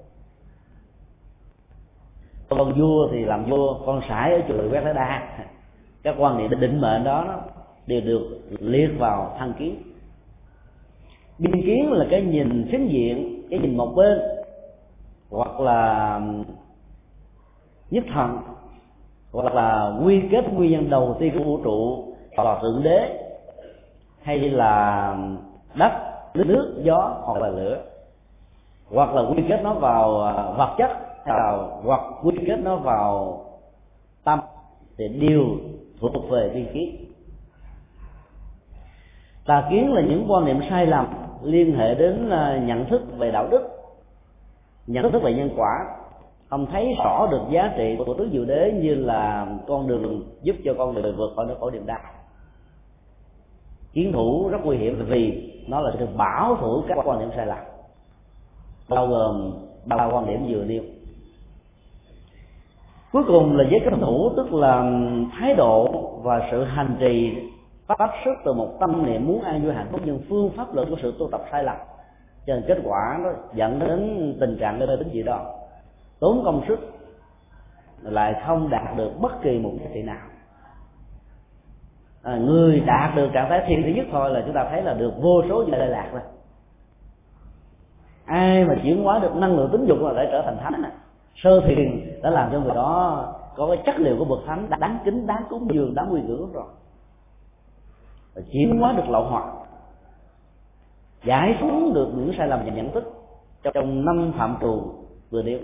Con vua thì làm vua, con sải ở chùa quét lá đa. Các quan niệm định mệnh đó đều được liệt vào thân kiến. Biên kiến là cái nhìn phiến diện, cái nhìn một bên, hoặc là nhất thần, hoặc là quy kết nguyên nhân đầu tiên của vũ trụ vào thượng đế, hay là đất, nước, gió hoặc là lửa, hoặc là quy kết nó vào vật chất, hoặc quy kết nó vào tâm, thì đều thuộc về biên kiến. Tà kiến là những quan niệm sai lầm liên hệ đến nhận thức về đạo đức, nhận thức về nhân quả, không thấy rõ được giá trị của tứ diệu đế như là con đường giúp cho con người vượt khỏi nỗi khổ niềm đau. Kiến thủ rất nguy hiểm vì nó là sự bảo thủ các quan niệm sai lầm, bao gồm 3 quan điểm vừa nêu. Cuối cùng là giới cấm thủ, tức là thái độ và sự hành trì phát xuất từ một tâm niệm muốn an vui hạnh phúc, nhưng phương pháp luận của sự tu tập sai lầm, cho nên kết quả nó dẫn đến tình trạng nơi tính gì đó, tốn công sức lại không đạt được bất kỳ một giá trị nào. Người đạt được trạng thái thiền thứ nhất thôi là chúng ta thấy là được vô số những lệ lạc rồi. Ai mà chuyển hóa được năng lượng tính dục là để trở thành thánh này. Sơ thiền đã làm cho người đó có cái chất liệu của bậc thánh đáng kính, đáng cúng dường, đáng quy ngưỡng rồi. Chuyển hóa được lậu hoặc, giải phóng được những sai lầm về nhận thức trong 5 phạm trù vừa nêu.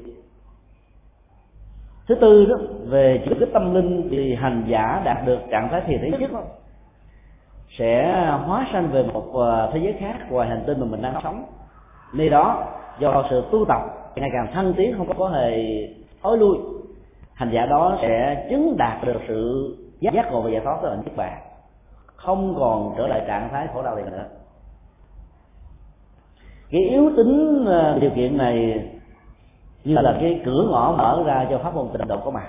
Thứ tư đó, về chữ cái tâm linh thì hành giả đạt được trạng thái thiền thứ nhất đó, sẽ hóa sanh về một thế giới khác ngoài hành tinh mà mình đang sống. Nơi đó do sự tu tập ngày càng thăng tiến, không có hề thối lui, hành giả đó sẽ chứng đạt được sự giác ngộ và giải thoát, tức là niết bàn, không còn trở lại trạng thái khổ đau này nữa. Cái yếu tính điều kiện này như là cái cửa ngõ mở ra cho pháp môn tịnh độ có mặt.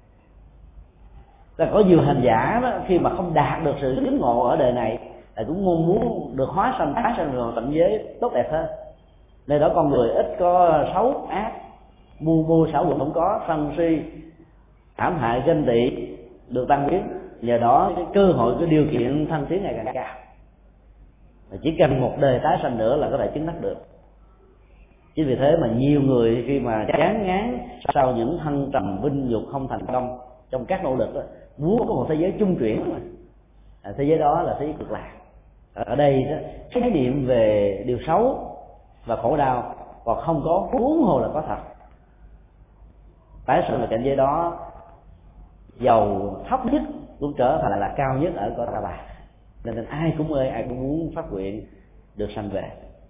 Có nhiều hành giả đó, khi mà không đạt được sự chứng ngộ ở đời này, là cũng mong muốn được hóa sanh tái sanh vào tận giới tốt đẹp hơn. Nơi đó con người ít có xấu ác, mưu xảo quyệt không có, sân si hãm hại ganh tị được tăng biến. Nhờ đó cái cơ hội, cái điều kiện thăng tiến ngày càng cao, chỉ cần một đời tái sanh nữa là có thể chứng đắc được. Chính vì thế mà nhiều người khi mà chán ngán sau những thăng trầm vinh nhục không thành công trong các nỗ lực đó, muốn có một thế giới trung chuyển mà. Thế giới đó là thế giới cực lạc. Ở đây đó, khái niệm về điều xấu và khổ đau còn không có, huống hồ là có thật. Tái sinh là cảnh giới đó giàu thấp nhất cũng trở thành là cao nhất ở cõi ta bà. Nên ai cũng ơi, ai cũng muốn phát nguyện được sanh về.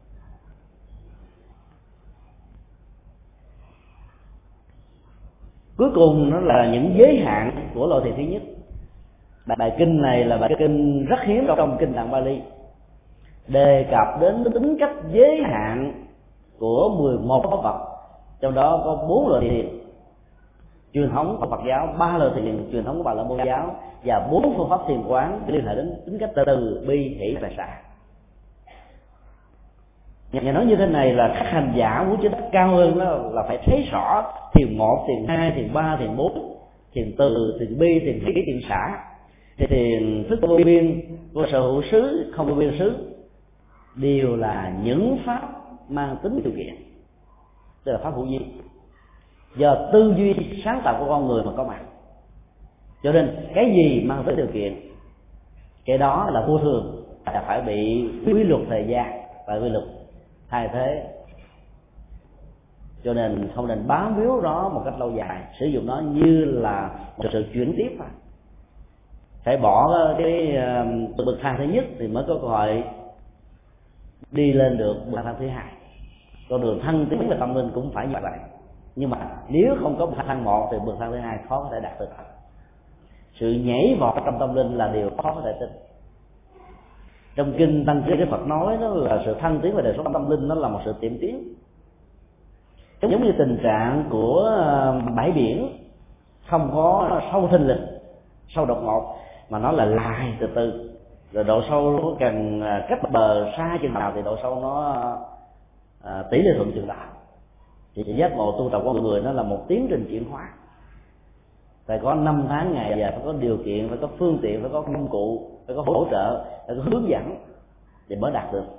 Cuối cùng nó là những giới hạn của loại thiền thứ nhất. Bài kinh này là bài kinh rất hiếm trong kinh Tạng Bali, đề cập đến tính cách giới hạn của 11 pháp Phật, trong đó có 4 loại thiền truyền thống của Phật giáo, 3 loại thiền truyền thống của Bà La Môn giáo, và 4 phương pháp thiền quán liên hệ đến tính cách từ bi, hỷ và xả. Nhà nói như thế này là các hành giả muốn chứng đắc cao hơn đó là phải thấy rõ thiền 1, thiền 2, thiền 3, thiền 4, thiền từ, thiền bi, thiền hỷ, thiền xả, thiền thức vô biên, vô sở hữu xứ, không vô biên xứ, đều là những pháp mang tính điều kiện, tức là pháp hữu duyên, do tư duy sáng tạo của con người mà có mặt. Cho nên cái gì mang tính điều kiện, cái đó là vô thường, là phải bị quy luật thời gian và quy luật thay thế. Cho nên không nên bám víu nó một cách lâu dài, sử dụng nó như là một sự chuyển tiếp. Phải bỏ cái bậc thang thứ nhất thì mới có cơ hội đi lên được bậc thang thứ hai. Con đường thăng tiến về tâm linh cũng phải như vậy. Nhưng mà nếu không có bậc thang 1 thì bậc thang thứ hai khó có thể đạt được. Sự nhảy vọt trong tâm linh là điều khó có thể tin. Trong kinh Tăng Trí Phật nói đó là sự thăng tiến về đời sống tâm linh, nó là một sự tiệm tiến, giống như tình trạng của bãi biển không có sâu thinh lịch, sâu đột ngột, mà nó là lại từ từ, rồi độ sâu nó càng cách bờ xa chừng nào thì độ sâu nó tỷ lệ thuận chừng nào. Thì giác ngộ tu tập của người nó là một tiến trình chuyển hóa, phải có 5 tháng ngày và phải có điều kiện, phải có phương tiện, phải có công cụ, phải có hỗ trợ, phải có hướng dẫn thì mới đạt được.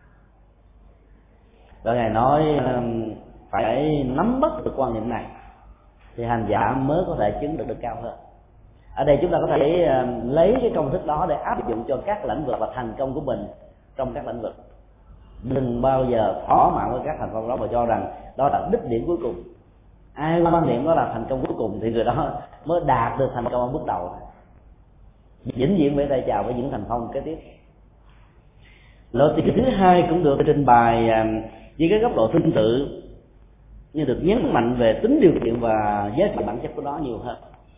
Rồi Ngài nói phải nắm bắt được quan niệm này thì hành giả mới có thể chứng được cao hơn. Ở đây chúng ta có thể lấy cái công thức đó để áp dụng cho các lĩnh vực và thành công của mình trong các lĩnh vực. Đừng bao giờ thỏa mãn với các thành công đó và cho rằng đó là đích điểm cuối cùng. Ai quan niệm đó là thành công cuối cùng thì người đó mới đạt được thành công ở bước đầu. Vĩnh viễn với tay chào với những thành công kế tiếp. Lộ trình thứ hai cũng được trình bày với cái góc độ tương tự, nhưng được nhấn mạnh về tính điều kiện và giá trị bản chất của nó nhiều hơn.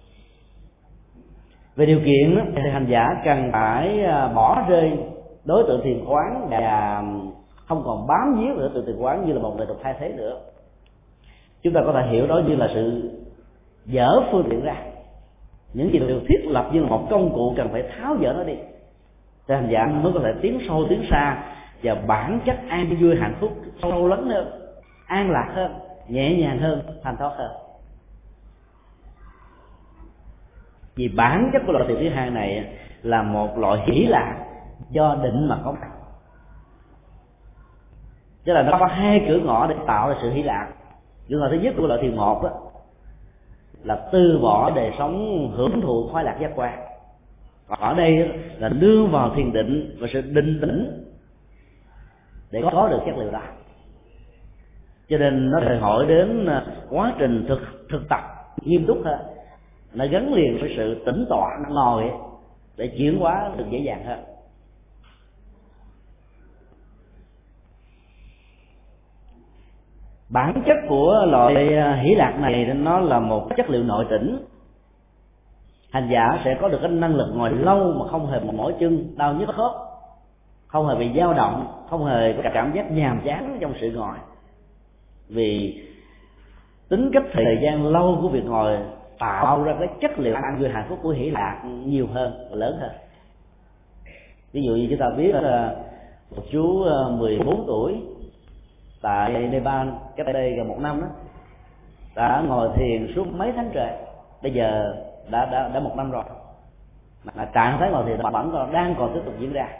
Về điều kiện đó, thì hành giả cần phải bỏ rơi đối tượng thiền quán và không còn bám víu nữa từ thiền quán như là một nghệ thuật thay thế nữa. Chúng ta có thể hiểu đó như là sự dỡ phương tiện ra, những gì được thiết lập như là một công cụ cần phải tháo dỡ nó đi, thì hành giả mới có thể tiến sâu tiến xa và bản chất an vui hạnh phúc sâu lắng hơn, an lạc hơn, nhẹ nhàng hơn, thanh thoát hơn. Vì bản chất của loại thiền thứ hai này là một loại hỷ lạc do định mà có mặt, tức là nó có hai cửa ngõ để tạo ra sự hỷ lạc. Cửa ngõ thứ nhất của loại thiền 1 đó là từ bỏ đời sống hưởng thụ khoái lạc giác quan. Ở đây là nương vào thiền định và sự định tĩnh để có được chất liệu đó. Cho nên nó đòi hỏi đến quá trình thực tập nghiêm túc hơn, nó gắn liền với sự tĩnh tọa ngồi để chuyển hóa được dễ dàng hơn. Bản chất của loại hỷ lạc này nó là một chất liệu nội tĩnh. Hành giả sẽ có được cái năng lực ngồi lâu mà không hề mỏi chân, đau nhức khớp, không hề bị dao động, không hề có cảm giác nhàm chán trong sự ngồi. Vì tính cách thời gian lâu của việc ngồi tạo ra cái chất liệu an vui hạnh phúc của hỷ lạc nhiều hơn, lớn hơn. Ví dụ như chúng ta biết là một chú 14 tuổi tại Nepal cách đây gần 1 năm đó, đã ngồi thiền suốt mấy tháng trời, bây giờ đã 1 năm rồi, mà trạng thái ngồi thiền vẫn đang còn tiếp tục diễn ra.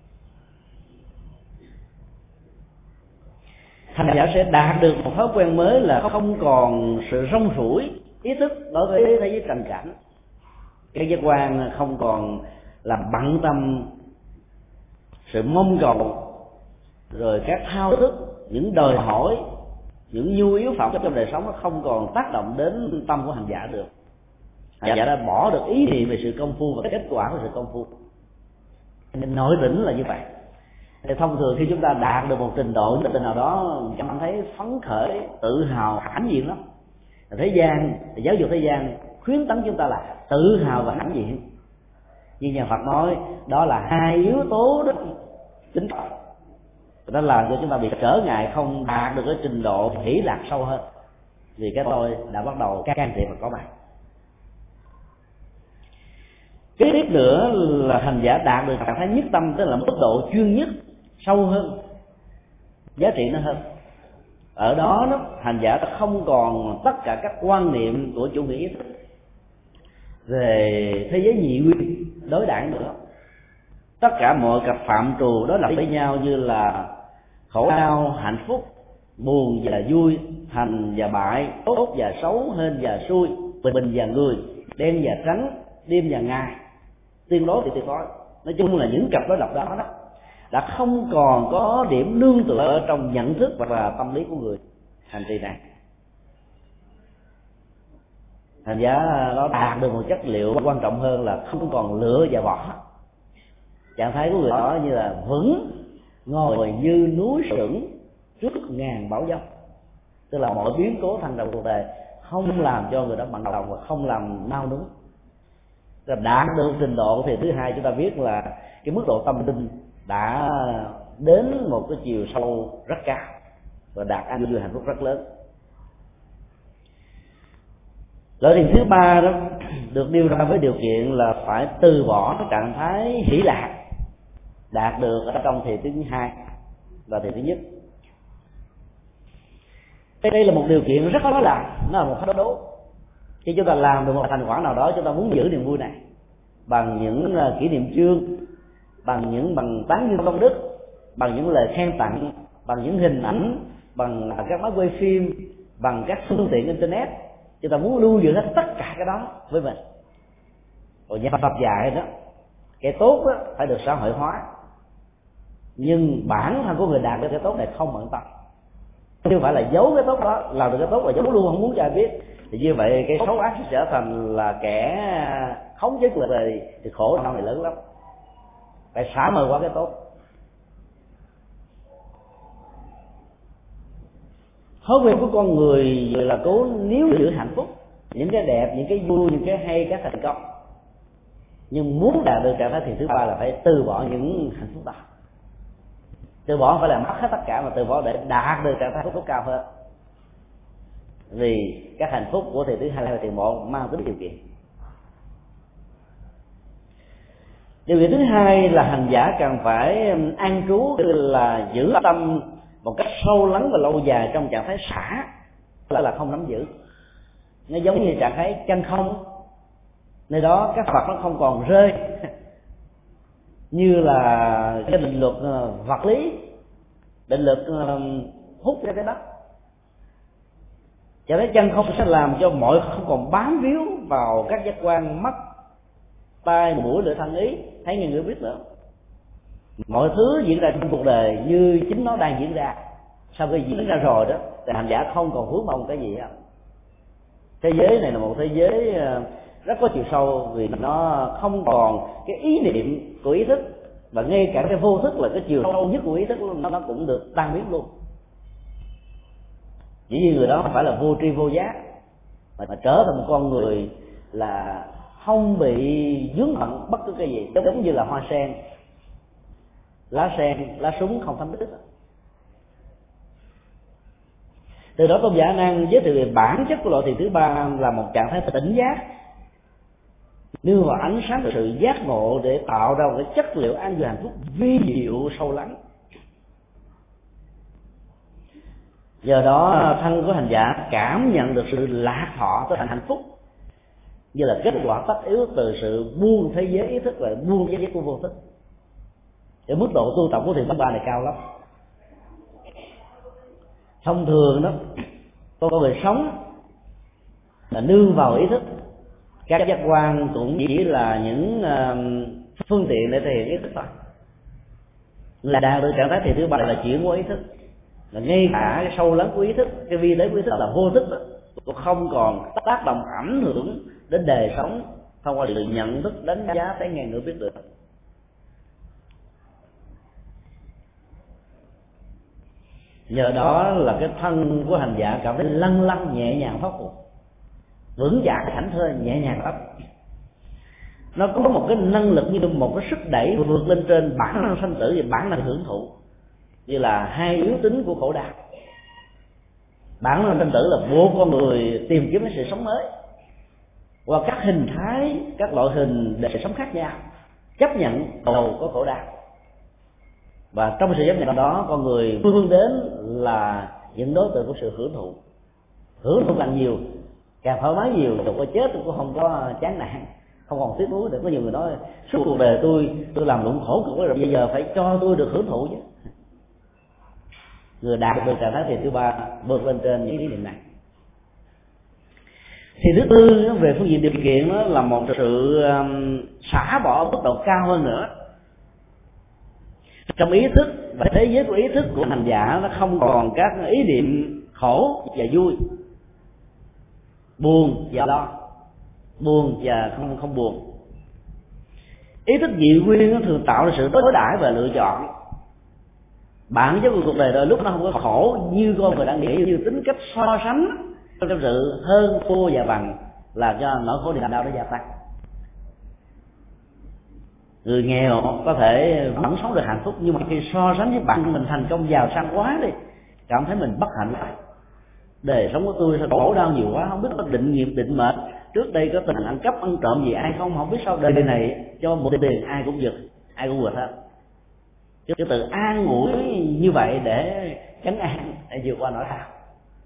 Hành giả sẽ đạt được một thói quen mới là không còn sự rong ruổi ý thức đối với thế giới trần cảnh. Cái giác quan không còn làm bận tâm sự mong cầu, rồi các thao thức, những đòi hỏi, những nhu yếu phẩm trong đời sống nó không còn tác động đến tâm của hành giả được. Hành giả đã bỏ được ý niệm về sự công phu và kết quả của sự công phu. Nên nội tĩnh là như vậy. Thì thông thường khi chúng ta đạt được một trình độ nhất định nào đó, cảm thấy phấn khởi, tự hào, hãnh diện lắm. Thế gian, giáo dục thế gian khuyến tấn chúng ta là tự hào và hãnh diện. Như nhà Phật nói, đó là hai yếu tố đó tính toán, nó làm cho chúng ta bị trở ngại, không đạt được cái trình độ hỷ lạc sâu hơn, vì cái tôi đã bắt đầu can thiệp và có mặt. Kế tiếp nữa là hành giả đạt được trạng thái nhất tâm, tức là mức độ chuyên nhất sâu hơn, giá trị nó hơn. Ở đó hành giả ta không còn tất cả các quan niệm của chủ nghĩa ý thức về thế giới nhị nguyên đối đãi nữa. Tất cả mọi cặp phạm trù đối lập với nhau như là khổ đau, hạnh phúc, buồn và vui, thành và bại, tốt và xấu, hên và xui, bình và người, đen và trắng, đêm và ngày, tuyên đối thì tuyệt đối. Nói chung là những cặp đối lập đó đã không còn có điểm nương tựa ở trong nhận thức và tâm lý của người hành trì này. Thành ra nó đạt được một chất liệu quan trọng hơn là không còn lựa và bỏ. Trạng thái của người đó như là vững ngồi như núi sững trước ngàn bão giông, tức là mọi biến cố thăng trầm cuộc đời không làm cho người đó bận lòng và không làm nao núng. Đạt được trình độ thì thứ hai chúng ta biết là cái mức độ tâm linh đã đến một cái chiều sâu rất cao và đạt an vui hạnh phúc rất lớn. Loại thiền thứ ba đó được nêu ra với điều kiện là phải từ bỏ cái trạng thái hỷ lạc đạt được ở trong thiền thứ hai và thiền thứ nhất. Đây là một điều kiện rất khó làm, nó là một thách đố. Khi chúng ta làm được một thành quả nào đó, chúng ta muốn giữ niềm vui này bằng những kỷ niệm chương, bằng những bằng tán dương công đức, bằng những lời khen tặng, bằng những hình ảnh, bằng các máy quay phim, bằng các phương tiện internet. Chúng ta muốn lưu giữ hết tất cả cái đó với mình. Còn nhà Phật dạy đó, cái tốt đó phải được xã hội hóa, nhưng bản thân của người đạt được cái tốt này không bận tâm, chứ không phải là giấu cái tốt đó. Làm được cái tốt là giấu luôn, không muốn cho ai biết, thì như vậy cái xấu ác sẽ trở thành là kẻ khống chế cuộc đời, thì khổ đau này lớn lắm. Phải xả mờ qua cái tốt. Thói quen của con người là cố níu giữ hạnh phúc, những cái đẹp, những cái vui, những cái hay, các thành công. Nhưng muốn đạt được trạng thái thiền thứ ba là phải từ bỏ những hạnh phúc đó. Từ bỏ không phải là mất hết tất cả, mà từ bỏ để đạt được trạng thái hạnh phúc cao hơn. Vì các hạnh phúc của thiền thứ hai và thiền một mang tính điều kiện. Điều kiện thứ hai là hành giả cần phải an trú, tức là giữ tâm một cách sâu lắng và lâu dài trong trạng thái xả, là không nắm giữ. Nó giống như trạng thái chân không, nơi đó các vật nó không còn rơi như là cái định luật vật lý, định luật hút ra cái đất. Trạng thái chân không sẽ làm cho mọi không còn bám víu vào các giác quan mắt, tai, mũi, lưỡi, thân, ý, thấy nghe người biết nữa. Mọi thứ diễn ra trong cuộc đời như chính nó đang diễn ra. Sau khi diễn ra rồi đó, thì hành giả không còn vướng mong cái gì hết. Thế giới này là một thế giới rất có chiều sâu, vì nó không còn cái ý niệm của ý thức, và ngay cả cái vô thức là cái chiều sâu nhất của ý thức nó cũng được tan biến luôn. Chỉ như người đó không phải là vô tri vô giác, mà trở thành một con người là không bị vướng bận bất cứ cái gì, giống như là hoa sen, lá sen, lá súng không thấm đứt. Từ đó Tôn giả A Nan giới thiệu về bản chất của loại thiền thứ ba là một trạng thái tỉnh giác, đưa vào ánh sáng của sự giác ngộ để tạo ra một cái chất liệu an vui hạnh phúc vi diệu sâu lắng. Do đó thân của hành giả cảm nhận được sự lạc thọ tới hạnh phúc như là kết quả tất yếu từ sự buông thế giới ý thức và buông thế giới của vô thức. Cái mức độ tu tập của thiền thứ ba này cao lắm. Thông thường đó, con người sống là nương vào ý thức, các giác quan cũng chỉ là những phương tiện để thể hiện ý thức thôi. Là đạt được trạng thái thiền thứ ba là chuyển qua ý thức, là ngay cả cái sâu lắng của ý thức, cái vi tế của ý thức là vô thức đó, cũng không còn tác động ảnh hưởng đến đời sống thông qua sự nhận thức, đánh giá, thấy nghe người biết được. Nhờ đó là cái thân của hành giả cảm thấy lăn lăn nhẹ nhàng thoát tục, vững vàng thảnh thơi nhẹ nhàng lắm. Nó có một cái năng lực như một cái sức đẩy vượt lên trên bản năng sanh tử và bản năng hưởng thụ, như là hai yếu tính của khổ đau. Bản năng sanh tử là buộc con người tìm kiếm cái sự sống mới qua các hình thái, các loại hình đời sống khác nhau, chấp nhận đầu có khổ đau. Và trong sự chấp nhận đó, con người hướng đến là những đối tượng của sự hưởng thụ càng nhiều, càng thoải mái nhiều, dù có chết cũng không có chán nản, không còn tiếc nuối. Để có nhiều người nói suốt cuộc đời tôi làm lụng khổ cực quá rồi, bây giờ phải cho tôi được hưởng thụ chứ. Người đạt được trạng thái thiền thứ ba vượt lên trên những ý niệm này. Thì thứ tư về phương diện điều kiện đó là một sự xả bỏ mức độ cao hơn nữa. Trong ý thức và thế giới của ý thức của hành giả, nó không còn các ý niệm khổ và vui, buồn và lo, buồn và không buồn. Ý thức dị nguyên nó thường tạo ra sự đối đãi và lựa chọn. Bản chất của cuộc đời đôi lúc nó không có khổ như con người đang nghĩ, như tính cách so sánh trong sự hơn thua và bằng làm cho nỗi khổ niềm đau nó gia tăng. Người nghèo có thể vẫn sống được hạnh phúc, nhưng mà khi so sánh với bạn mình thành công giàu sang quá đi, cảm thấy mình bất hạnh lại. Đời sống của tôi sao khổ đau nhiều quá, không biết có định nghiệp định mệnh, trước đây có tình ăn cắp ăn trộm gì ai không biết sao đời này cho một tiền ai cũng giật, ai cũng vượt hết. Chứ từ an ủi như vậy để trấn an, để vượt qua nỗi đau.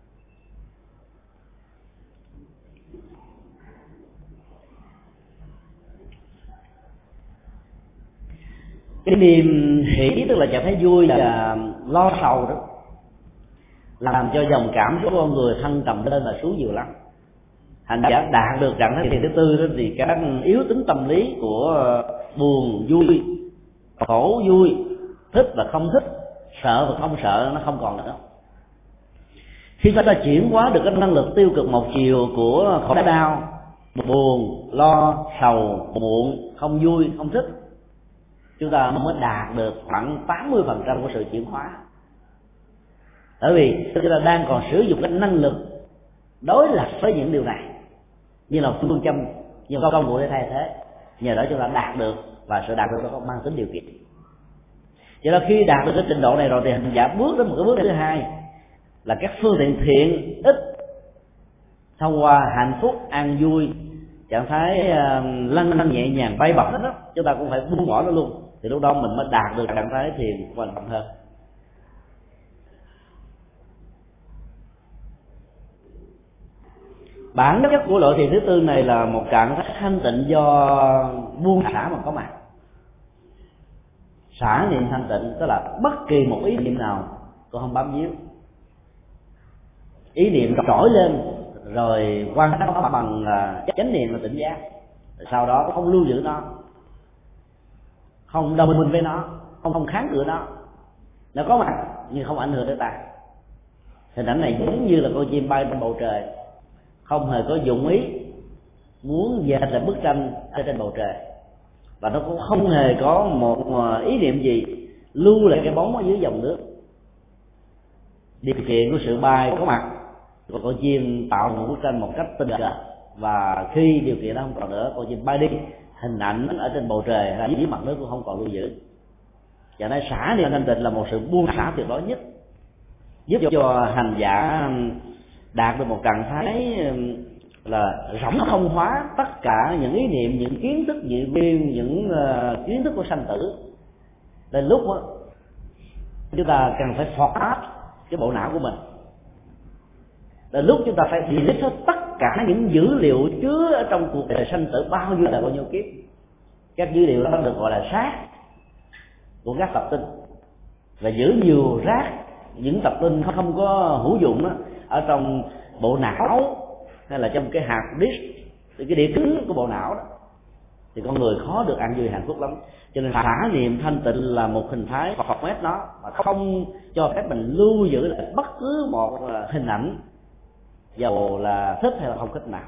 Cái niềm hỷ tức là trạng thái vui và lo sầu đó làm cho dòng cảm xúc của con người thăng trầm lên và xuống nhiều lắm. Hành giả đạt được trạng thái thiền thứ tư đó thì các yếu tính tâm lý của buồn vui, khổ vui, thích và không thích, sợ và không sợ nó không còn nữa. Khi chúng ta chuyển hóa được cái năng lực tiêu cực một chiều của khổ đau, buồn, lo, sầu, muộn, không vui, không thích, chúng ta mới đạt được khoảng 80% của sự chuyển hóa. Bởi vì chúng ta đang còn sử dụng cái năng lực đối lập với những điều này như là phương châm, như công cụ để thay thế. Nhờ đó chúng ta đạt được, và sự đạt được nó có mang tính điều kiện. Vậy là khi đạt được cái trình độ này rồi thì hành giả bước đến một cái bước thứ hai là các phương tiện thiện ích thông qua hạnh phúc, an vui, trạng thái lăn nhẹ nhàng bay bổng đó, chúng ta cũng phải buông bỏ nó luôn. Thì lúc đó mình mới đạt được trạng thái thiền quan trọng hơn. Bản chất của loại thiền thứ tư này là một trạng thái thanh tịnh do buông xả mà có mặt. Xả niệm thanh tịnh tức là bất kỳ một ý niệm nào cũng không bám víu. Ý niệm trỗi lên rồi quan sát nó bằng chánh niệm và tỉnh giác, sau đó không lưu giữ nó, không đồng minh với nó, không kháng cự nó có mặt nhưng không ảnh hưởng tới ta. Hình ảnh này giống như là con chim bay trên bầu trời, không hề có dụng ý muốn dệt lại bức tranh ở trên bầu trời, và nó cũng không hề có một ý niệm gì lưu lại cái bóng ở dưới dòng nước. Điều kiện của sự bay có mặt, con chim tạo một bức tranh một cách tinh tế, và khi điều kiện đó không còn nữa, con chim bay đi, hình ảnh ở trên bầu trời hay dưới mặt nước cũng không còn lưu giữ. Cho nên xả niệm thanh tịnh là một sự buông xả tuyệt đối nhất, giúp cho hành giả đạt được một trạng thái là rỗng không hóa tất cả những ý niệm, những kiến thức dị biên, những kiến thức của sanh tử. Đến lúc đó, chúng ta cần phải format cái bộ não của mình. Đến lúc chúng ta phải delete hết tất cả những dữ liệu chứa ở trong cuộc đời sanh tử bao nhiêu là bao nhiêu kiếp. Các dữ liệu đó được gọi là rác của các tập tinh, và giữ nhiều rác, những tập tinh không có hữu dụng đó, ở trong bộ não hay là trong cái hard disk, cái đĩa cứng của bộ não đó, thì con người khó được an vui hạnh phúc lắm. Cho nên xả niệm thanh tịnh là một hình thái format nó, mà không cho phép mình lưu giữ lại bất cứ một hình ảnh dầu là thích hay là không thích nào.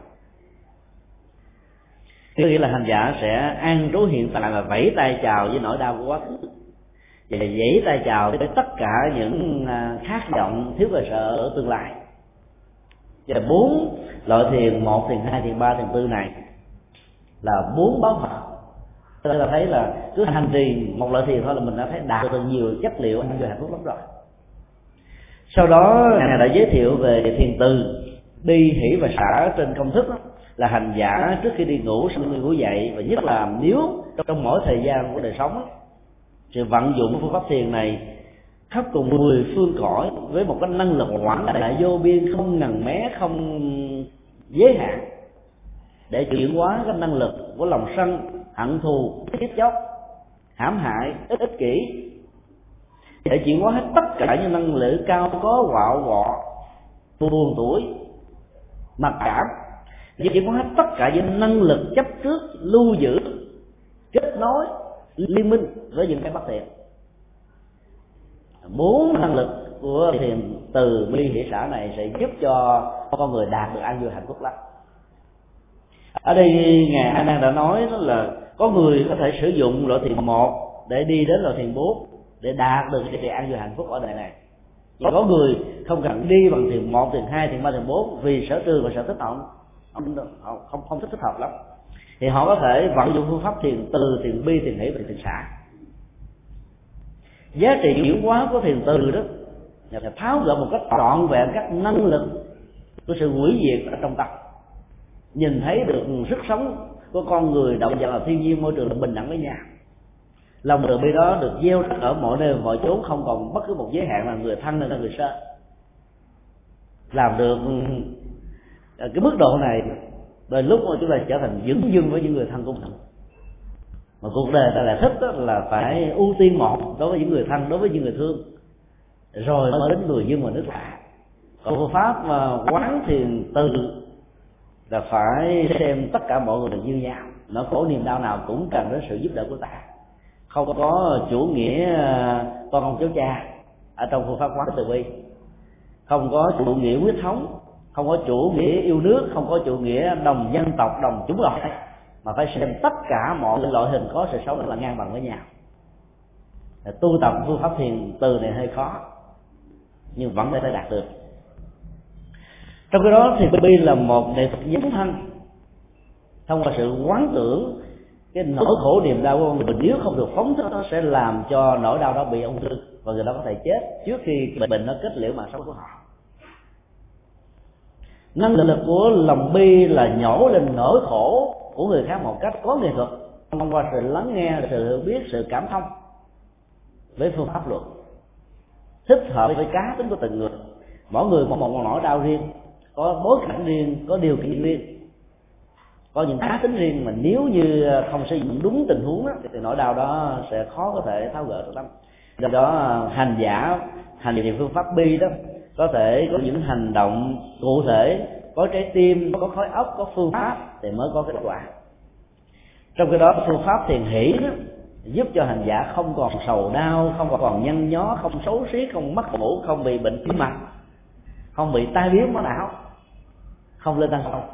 Có nghĩa là hành giả sẽ an trú hiện tại và vẫy tay chào với nỗi đau của quá khứ, và vẫy tay chào với tất cả những khát vọng thiếu về sợ ở tương lai. Và 4 loại thiền 1, thiền 2, thiền 3, thiền 4 này là 4 báo Phật. Tôi ta thấy là cứ hành trì một loại thiền thôi là mình đã thấy đạt được nhiều chất liệu ăn vui hạnh phúc lắm rồi. Sau đó Ngài đã giới thiệu về thiền từ đi, hỷ và xả trên công thức đó, là hành giả trước khi đi ngủ, sau khi ngủ dậy, và nhất là nếu trong mỗi thời gian của đời sống đó, Sự vận dụng phương pháp thiền này khắp cùng 10 phương cõi với một cái năng lực quảng đại vô biên, không ngần mé, không giới hạn, để chuyển hóa cái năng lực của lòng sân, hận thù, giết chóc, hãm hại, ích kỷ, để chuyển hóa hết tất cả những năng lượng cao có, quạo quọ, buồn tuổi, mặc cảm, để chuyển hóa hết tất cả những năng lực chấp trước, lưu giữ, kết nối, liên minh với những cái bất thiện. 4 năng lực của thiền từ bi hỷ xả này sẽ giúp cho con người đạt được an vui hạnh phúc lắm. Ở đây ngài A Nan đã nói đó là có người có thể sử dụng loại thiền 1 để đi đến loại thiền 4 để đạt được cái an vui hạnh phúc ở đời này. Và có người không cần đi bằng thiền 1, thiền 2, thiền 3, thiền 4 vì sở trường và sở thích họ không thích hợp lắm, thì họ có thể vận dụng phương pháp thiền từ, thiền bi, thiền hỷ và thiền xả. Giá trị chuyển hóa của thiền từ đó là tháo gỡ một cách trọn vẹn các năng lực của sự hủy diệt ở trong tâm, nhìn thấy được sức sống của con người, động vật là thiên nhiên, môi trường là bình đẳng với nhau. Lòng từ bi đó được gieo rắc ở mọi nơi mọi chốn, không còn bất cứ một giới hạn là người thân hay là người sơ. Làm được cái mức độ này, đến lúc mà chúng ta trở thành dửng dưng với những người thân của mình. Mà cuộc đời ta lại thích đó là phải ưu tiên một đối với những người thân, đối với những người thương, rồi mới đến người dân và nước lạ. Còn phương pháp mà quán thiền từ là phải xem tất cả mọi người như nhau, nỗi khổ niềm đau nào cũng cần đến sự giúp đỡ của ta. Không có chủ nghĩa con ông cháu cha ở trong phương pháp quán từ bi, không có chủ nghĩa huyết thống, không có chủ nghĩa yêu nước, không có chủ nghĩa đồng dân tộc, đồng chủng loại, mà phải xem tất cả mọi loại hình có sự sống là ngang bằng với nhau. Tu tập phương pháp thiền từ này hơi khó, nhưng vẫn có thể đạt được. Trong cái đó thì bi là một nghệ thuật dấn thân, thông qua sự quán tưởng cái nỗi khổ niềm đau của mình, nếu không được phóng thích nó sẽ làm cho nỗi đau đó bị ung thư, và người đó có thể chết trước khi bệnh nó kết liễu mạng sống của họ. Năng lực của lòng bi là nhổ lên nỗi khổ của người khác một cách có nghệ thuật, thông qua sự lắng nghe, sự hiểu biết, sự cảm thông với phương pháp luật, thích hợp với cá tính của từng người. Mỗi người có một nỗi đau riêng, có bối cảnh riêng, có điều kiện riêng, có những cá tính riêng, mà nếu như không sử dụng đúng tình huống đó, thì nỗi đau đó sẽ khó có thể tháo gỡ được lắm. Do đó hành giả hành trì phương pháp bi đó có thể có những hành động cụ thể, có trái tim, có khối óc, có phương pháp thì mới có kết quả. Trong cái đó phương pháp thiền hỷ đó giúp cho hành giả không còn sầu đau, không còn nhăn nhó, không xấu xí, không mất ngủ, không bị bệnh tim mạch, không bị tai biến máu não, không lên tăng không.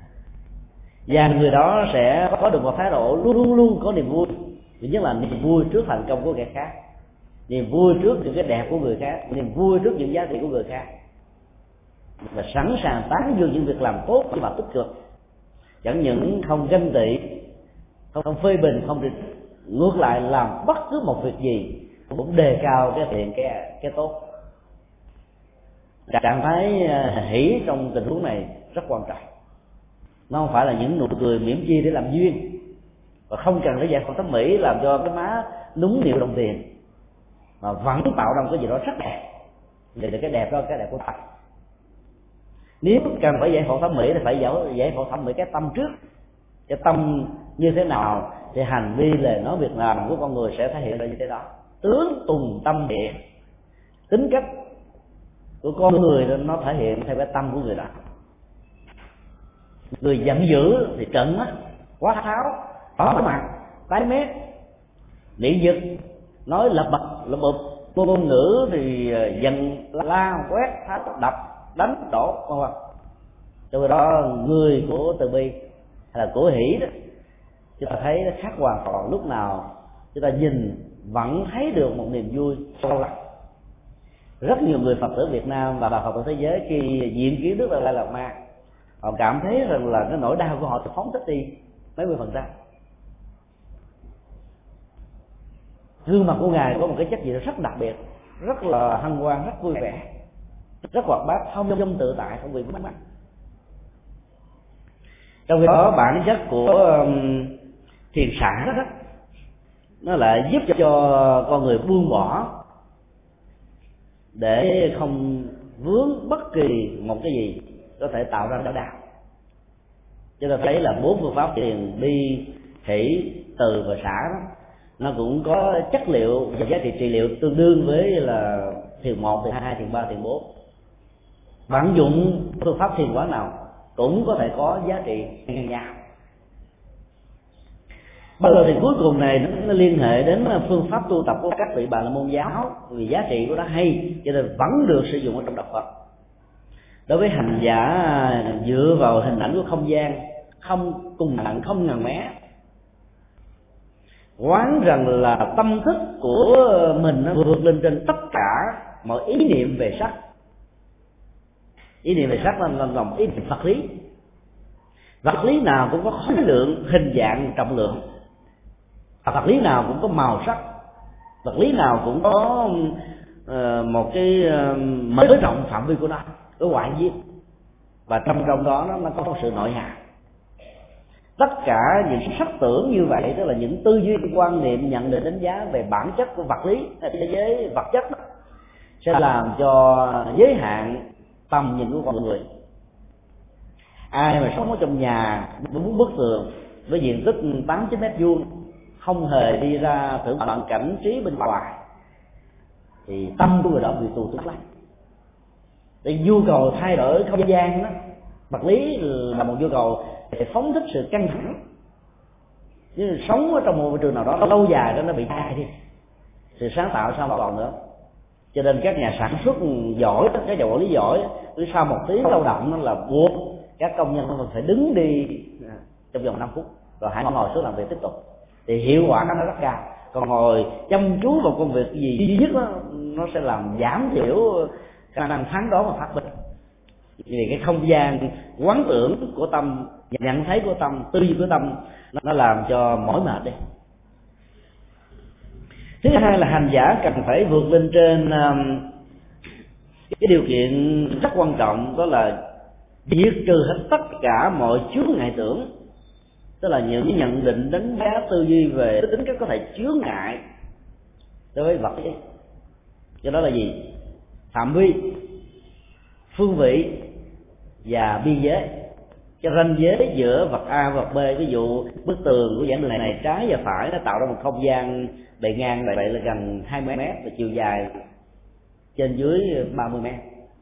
Và người đó sẽ có được một thái độ luôn luôn có niềm vui, nhất là niềm vui trước thành công của kẻ khác, niềm vui trước những cái đẹp của người khác, niềm vui trước những giá trị của người khác, và sẵn sàng tán dương những việc làm tốt và tích cực, chẳng những không ganh tị, không phê bình, không địch, ngược lại làm bất cứ một việc gì cũng đề cao cái thiện, cái tốt. Trạng thái hỷ trong tình huống này rất quan trọng. Nó không phải là những nụ cười mỉm chi để làm duyên, và không cần phải giải phẫu thẩm mỹ làm cho cái má núng nịu đồng tiền, mà vẫn tạo ra một cái gì đó rất đẹp. Để cái đẹp đó cái đẹp của thật. Nếu cần phải giải phẫu thẩm mỹ thì phải giải phẫu thẩm mỹ cái tâm trước. Cái tâm như thế nào thì hành vi, lời nói, việc làm của con người sẽ thể hiện ra như thế đó. Tướng tùng tâm địa, tính cách của con người nó thể hiện theo cái tâm của người đó. Người giận dữ thì trợn mắt, quá tháo, đỏ mặt, tái mét, nị giật, nói lập bập, ngôn ngữ thì giận la, quét, tháo, đập, đánh, đổ, vân vân. Cho đó người của từ bi hay là của hỷ đó, chúng ta thấy nó khác hoàn toàn. Lúc nào chúng ta nhìn vẫn thấy được một niềm vui sâu lắng. Rất nhiều người Phật tử Việt Nam và Phật tử thế giới khi diện kiến Đức Đạt Lai Lạt Ma, họ cảm thấy rằng là cái nỗi đau của họ phóng thích đi mấy mươi %. Gương mặt của ngài có một cái chất gì đó rất đặc biệt, rất là hân hoan, rất vui vẻ, rất hoạt bát, thông dong tự tại, không bị mất mát. Trong khi đó bản chất của thiền xả đó nó lại giúp cho con người buông bỏ để không vướng bất kỳ một cái gì có thể tạo ra đau. Chúng ta thấy là 4 phương pháp thiền bi, hỷ, từ và xả đó, nó cũng có chất liệu và giá trị trị liệu tương đương với là thiền 1, thiền 2, thiền 3, thiền 4. Bạn dụng phương pháp thiền quán nào cũng có thể có giá trị ngang nhau. Bắt đầu thì cuối cùng này nó liên hệ đến phương pháp tu tập của các vị Bà La Môn giáo, vì giá trị của nó hay cho nên vẫn được sử dụng ở trong đạo Phật. Đối với hành giả dựa vào hình ảnh của không gian, không cùng nặng, không ngần mé, quán rằng là tâm thức của mình nó vượt lên trên tất cả mọi ý niệm về sắc. Ý niệm về sắc là một ý niệm vật lý. Vật lý nào cũng có khối lượng, hình dạng, trọng lượng. Vật lý nào cũng có màu sắc. Vật lý nào cũng có một cái mở rộng phạm vi của nó, cái ngoại viên, và trong đó nó có sự nội hàm. Tất cả những sắc tưởng như vậy, tức là những tư duy, quan niệm, nhận định, đánh giá về bản chất của vật lý, thế giới vật chất đó, sẽ làm cho giới hạn tầm nhìn của con người. Ai mà sống ở trong nhà 4 bức tường với diện tích 8-9 mét vuông, không hề đi ra thưởng ngoạn cảnh trí bên ngoài, thì tâm của người đó bị tù túng lắm. Thì nhu cầu thay đổi không gian đó, vật lý là một nhu cầu để phóng thích sự căng thẳng. Nhưng sống ở trong một môi trường nào đó lâu dài đó nó bị thay đi, sự sáng tạo sao mà còn nữa. Cho nên các nhà sản xuất giỏi, các nhà quản lý giỏi, cứ sau một tiếng lao động nó là buộc các công nhân phải đứng đi trong vòng 5 phút rồi hãy ngồi xuống làm việc tiếp tục, thì hiệu quả nó rất cao. Còn ngồi chăm chú vào công việc gì duy nhất đó, nó sẽ làm giảm thiểu khả năng phán đoán và phát minh. Vì cái không gian quán tưởng của tâm, nhận thấy của tâm, tư duy của tâm, nó làm cho mỏi mệt đi. Thứ hai là hành giả cần phải vượt lên trên cái điều kiện rất quan trọng, đó là diệt trừ hết tất cả mọi chướng ngại tưởng, tức là những nhận định, đánh giá, tư duy về tính cách có thể chướng ngại đối với vật lý. Do đó là gì? Phạm vi, phương vị và biên giới. Cái ranh giới giữa vật A và vật B, ví dụ bức tường của giảng đường này trái và phải, nó tạo ra một không gian bề ngang vậy là gần 20 mét và chiều dài trên dưới 30 mét.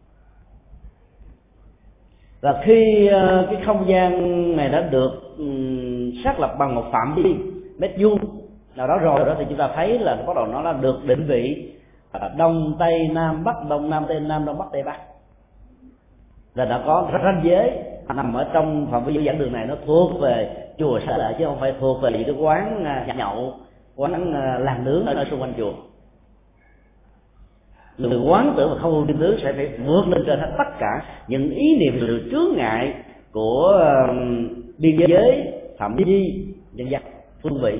Và khi cái không gian này đã được xác lập bằng một phạm vi mét vuông nào đó rồi đó, thì chúng ta thấy là bắt đầu nó đã được định vị đông tây nam bắc, đông nam tây nam, đông bắc tây bắc, là đã có ranh giới nằm ở trong phạm vi giảng đường này. Nó thuộc về chùa Sở Lợi chứ không phải thuộc về những cái quán nhậu, quán làm nướng ở xung quanh chùa. Người quán tưởng và không tin nướng sẽ phải vượt lên trên hết tất cả những ý niệm, sự chướng ngại của biên giới, phạm vi, nhân dân, phương vị.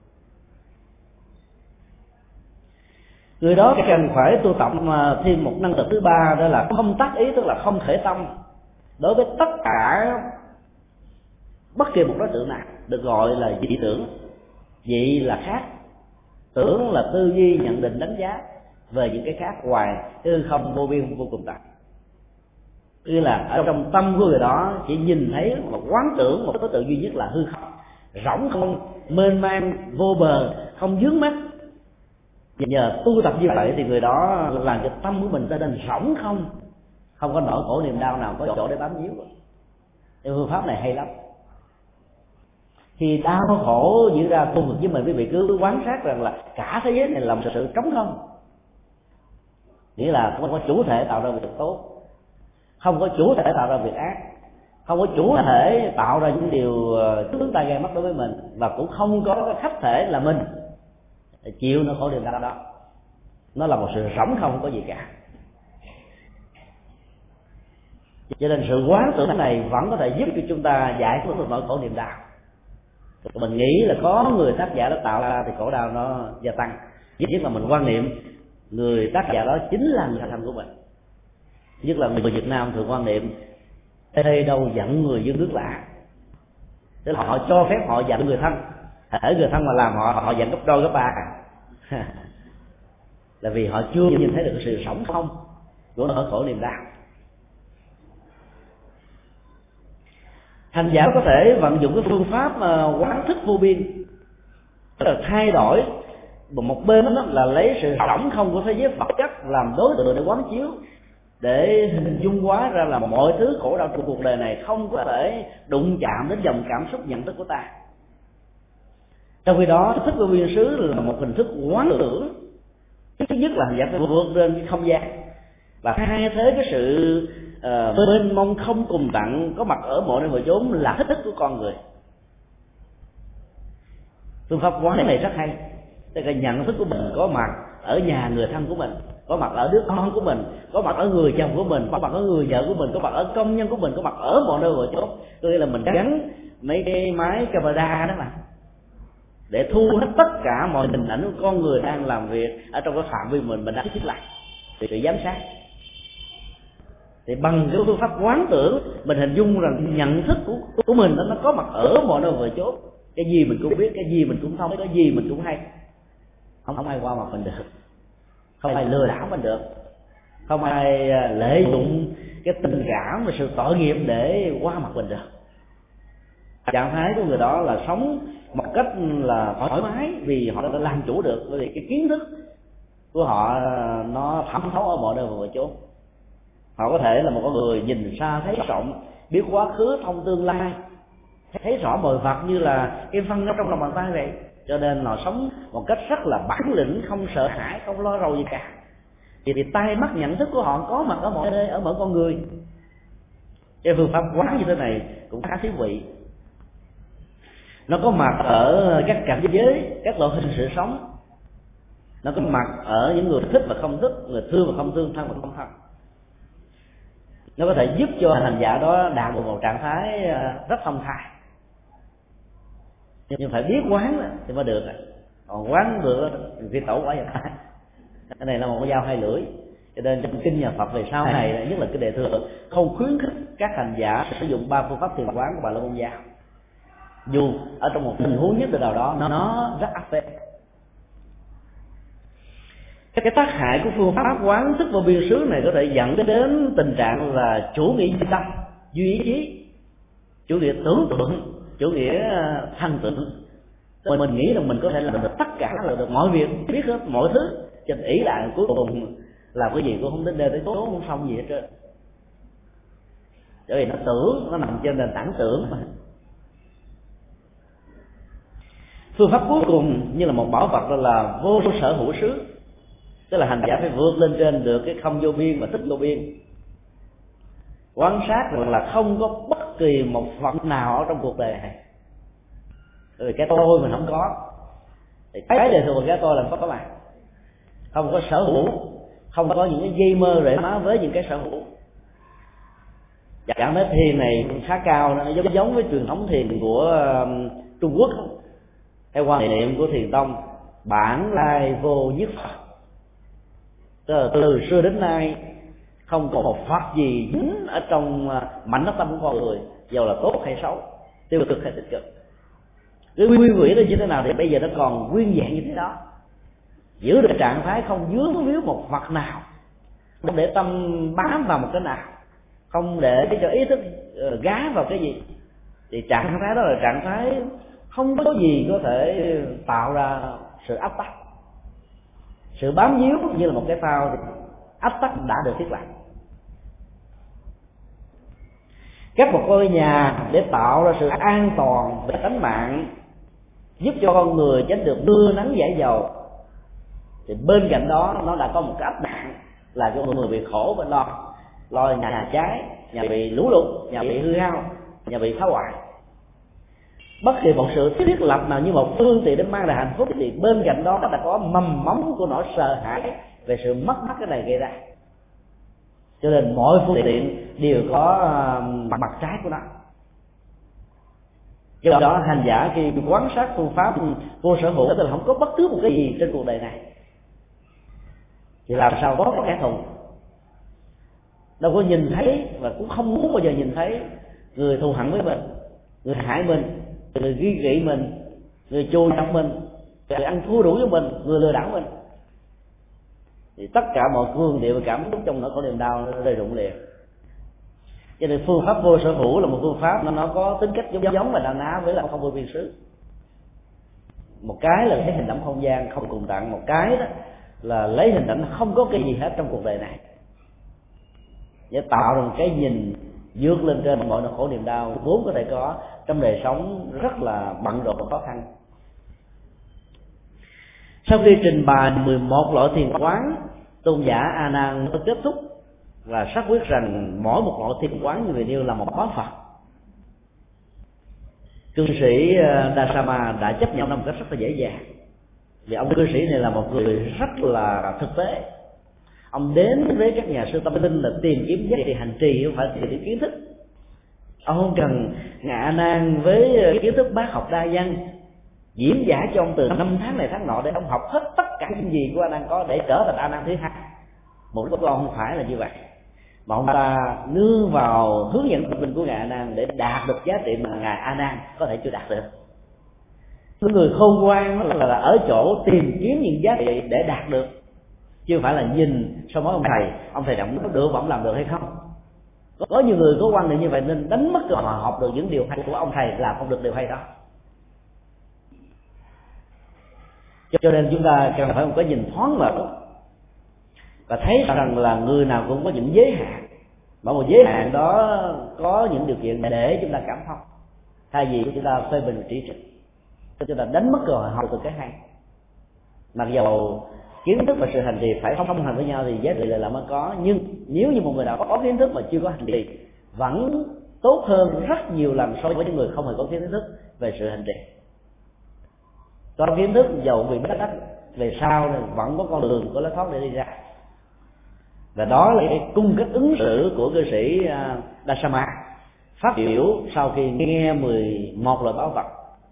Người đó cần phải tu tập thêm một năng lực thứ ba, đó là không tác ý, tức là không khởi tâm đối với tất cả bất kỳ một đối tượng nào. Được gọi là dị tưởng. Dị là khác, tưởng là tư duy, nhận định, đánh giá về những cái khác ngoài hư không vô biên vô cùng tận. Tức là ở trong tâm của người đó chỉ nhìn thấy một quán tưởng một đối tượng duy nhất là hư không, rỗng không, mênh mang, vô bờ, không vướng mắc. Nhờ tu tập như vậy thì người đó làm cho tâm của mình trở nên rỗng không có nỗi khổ niềm đau nào có chỗ để bám víu. Cái phương pháp này hay lắm. Khi đau khổ diễn ra khu vực với mình, quý vị cứ quán sát rằng là cả thế giới này là một sự trống không, nghĩa là không có chủ thể tạo ra việc tốt, không có chủ thể tạo ra việc ác, không có chủ thể tạo ra những điều chúng ta gây mất đối với mình, và cũng không có cái khách thể là mình chịu nó khổ niềm đau đó. Nó là một sự rỗng không có gì cả. Cho nên sự quán tưởng này vẫn có thể giúp cho chúng ta giải thoát được nỗi khổ niềm đau. Mình nghĩ là có người tác giả đã tạo ra thì khổ đau nó gia tăng, nhất là mình quan niệm người tác giả đó chính là người thân của mình. Nhất là người Việt Nam thường quan niệm đây đâu giận người dân nước lạ, tức là họ cho phép họ giận người thân, ở người thân mà làm họ giận gấp đôi gấp ba là vì họ chưa nhìn thấy được sự sống không của nỗi khổ niềm đau. Hành giả có thể vận dụng cái phương pháp quán thức vô biên, tức là thay đổi một bên đó là lấy sự rỗng không của thế giới vật chất làm đối tượng để quán chiếu, để hình dung hóa ra là mọi thứ khổ đau của cuộc đời này không có thể đụng chạm đến dòng cảm xúc nhận thức của ta. Trong khi đó thức vô biên xứ là một hình thức quán tưởng. Thứ nhất là hành giả phải vượt lên cái không gian và thay thế cái sự mênh mông không cùng tận có mặt ở mọi nơi mọi chốn là thích thức của con người. Phương pháp quán này rất hay, tức là nhận thức của mình có mặt ở nhà người thân của mình, có mặt ở đứa con của mình, có mặt ở người chồng của mình, có mặt ở người vợ của mình, có mặt ở công nhân của mình, có mặt ở mọi nơi mọi chốn. Tức là mình gắn mấy cái máy camera đó mà để thu hết tất cả mọi hình ảnh của con người đang làm việc ở trong cái phạm vi mình đang thiết lập thì sự giám sát. Thì bằng cái phương pháp quán tưởng mình hình dung rằng nhận thức của mình nó có mặt ở mọi nơi mọi chỗ, cái gì mình cũng biết, cái gì mình cũng thông, cái gì mình cũng hay, không ai qua mặt mình được, không ai lừa đảo mình được, không ai lợi dụng cái tình cảm và sự tội nghiệp để qua mặt mình được. Trạng thái của người đó là sống một cách là thoải mái vì họ đã làm chủ được, bởi vì cái kiến thức của họ nó thẩm thấu ở mọi nơi mọi chỗ. Họ có thể là một con người nhìn xa thấy rộng, biết quá khứ thông tương lai, thấy rõ mọi vật như là cái phân ở trong lòng bàn tay vậy, cho nên họ sống một cách rất là bản lĩnh, không sợ hãi, không lo rầu gì cả. Thì tai mắt nhận thức của họ có mặt ở mọi nơi, ở mỗi con người. Cái phương pháp quán như thế này cũng khá thú vị. Nó có mặt ở các cảnh giới, các loại hình sự sống. Nó có mặt ở những người thích và không thích, người thương và không thương, thân và không thân. Nó có thể giúp cho hành giả đó đạt được một trạng thái rất thông thả. Nhưng phải biết quán thì mới được. Còn quán được thì tẩu quả nhập thai. Cái này là một con dao hai lưỡi. Cho nên trong kinh nhà Phật về sau này, nhất là cái đề thừa, không khuyến khích các hành giả sử dụng ba phương pháp thiền quán của Bà La Môn Giáo. Dù ở trong một tình huống nhất định nào đó nó rất áp phê. Cái tác hại của phương pháp quán thức vô biên xứ này có thể dẫn đến tình trạng là chủ nghĩa duy tâm, duy ý chí, chủ nghĩa tưởng tượng, chủ nghĩa thần tượng. Mình nghĩ rằng mình có thể làm được tất cả, làm được mọi việc, biết hết mọi thứ, cho nên ý lại cuối cùng làm cái gì cũng không đến đây tới số, không xong gì hết trơn. Bởi vì nó tưởng, nó nằm trên nền tảng tưởng mà. Phương pháp cuối cùng như là một bảo vật đó là vô sở hữu xứ, tức là hành giả phải vượt lên trên được cái không vô biên và thức vô biên, quan sát là không có bất kỳ một vật nào ở trong cuộc đời này. Rồi cái tôi mình không có, thì cái đề thừa cái tôi làm có mặt, không có sở hữu, không có những cái dây mơ rễ má với những cái sở hữu. Cảm thấy thiền này khá cao, nó giống với truyền thống thiền của Trung Quốc, theo quan niệm của thiền tông bản lai vô nhất Phật. Từ xưa đến nay không có một Phật gì dính ở trong mảnh đất tâm của con người, dầu là tốt hay xấu, tiêu cực hay tích cực. Cái nguyên quỷ đó như thế nào thì bây giờ nó còn nguyên vẹn như thế đó, giữ được trạng thái không vướng víu một vật nào, không để tâm bám vào một cái nào, không để cho ý thức gá vào cái gì, thì trạng thái đó là trạng thái không có gì có thể tạo ra sự áp tắc. Sự bám víu như là một cái phao thì áp tắc đã được thiết lập. Cắt một ngôi nhà để tạo ra sự an toàn về tính mạng, giúp cho con người tránh được mưa nắng dãi dầu, thì bên cạnh đó nó đã có một cái áp nạn là cho người bị khổ và lo nhà cháy, nhà bị lũ lụt, nhà bị hư hao, nhà bị phá hoại. Bất kỳ một sự thiết lập nào như một phương tiện để mang lại hạnh phúc thì bên cạnh đó đã có mầm móng của nỗi sợ hãi về sự mất mát cái này gây ra. Cho nên mọi phương tiện đều có mặt trái của nó. Do đó hành giả khi quan sát phương pháp vô sở hữu, tức là không có bất cứ một cái gì trên cuộc đời này, thì làm sao có cái kẻ thù. Đâu có nhìn thấy và cũng không muốn bao giờ nhìn thấy người thù hận với mình, người hại mình, người ghi kỵ mình, người chù trong mình, người ăn thua đủ với mình, người lừa đảo mình, thì tất cả mọi phương tiện và cảm xúc trong nỗi khổ niềm đau nó rơi rụng liền. Cho nên phương pháp vô sở hữu là một phương pháp nó có tính cách giống và na ná với là không vô biên xứ. Một cái là lấy hình ảnh không gian không cùng tận, một cái đó là lấy hình ảnh không có cái gì hết trong cuộc đời này, để tạo ra một cái nhìn vượt lên trên mọi nỗi khổ niềm đau vốn có thể có trong đời sống rất là bận rộn và khó khăn. Sau khi trình bày 11 loại thiền quán, tôn giả A Nan kết thúc và xác quyết rằng mỗi một loại thiền quán như vậy nêu là một báo Phật. Cư sĩ Dasama đã chấp nhận một cách rất là dễ dàng, vì ông cư sĩ này là một người rất là thực tế. Ông đến với các nhà sư tâm linh là tìm kiếm giá trị hành trì, không phải tìm kiếm kiến thức. Ông không cần ngài A Nan với kiến thức bác học đa văn diễn giải cho ông từ 5 tháng này tháng nọ để ông học hết tất cả những gì của A Nan có để trở thành A Nan thứ hai. Mục đích của ông không phải là như vậy, mà ông ta nương vào hướng dẫn tâm linh của ngài A Nan để đạt được giá trị mà ngài A Nan có thể chưa đạt được. Người khôn ngoan là ở chỗ tìm kiếm những giá trị để đạt được, chứ không phải là nhìn sau mỗi ông thầy động có được mà ông làm được hay không. Có nhiều người có quan niệm như vậy nên đánh mất cơ hội học được những điều hay của ông thầy làm không được điều hay đó. Cho nên chúng ta cần phải một cái nhìn thoáng mở và thấy rằng là người nào cũng có những giới hạn, mà một giới hạn đó có những điều kiện để chúng ta cảm thông, thay vì chúng ta phê bình chỉ trích, chúng ta đánh mất cơ hội học được cái hay. Mặc dầu kiến thức và sự hành trì phải song hành với nhau thì giá trị là mới có, nhưng nếu như một người nào có kiến thức mà chưa có hành trì vẫn tốt hơn rất nhiều lần so với những người không hề có kiến thức về sự hành trì. Có kiến thức dầu bị bắt đắc về sau thì vẫn có con đường có lối thoát để đi ra. Và đó là cái cung cách ứng xử của cư sĩ Dasama phát biểu sau khi nghe 11 lời báo vật.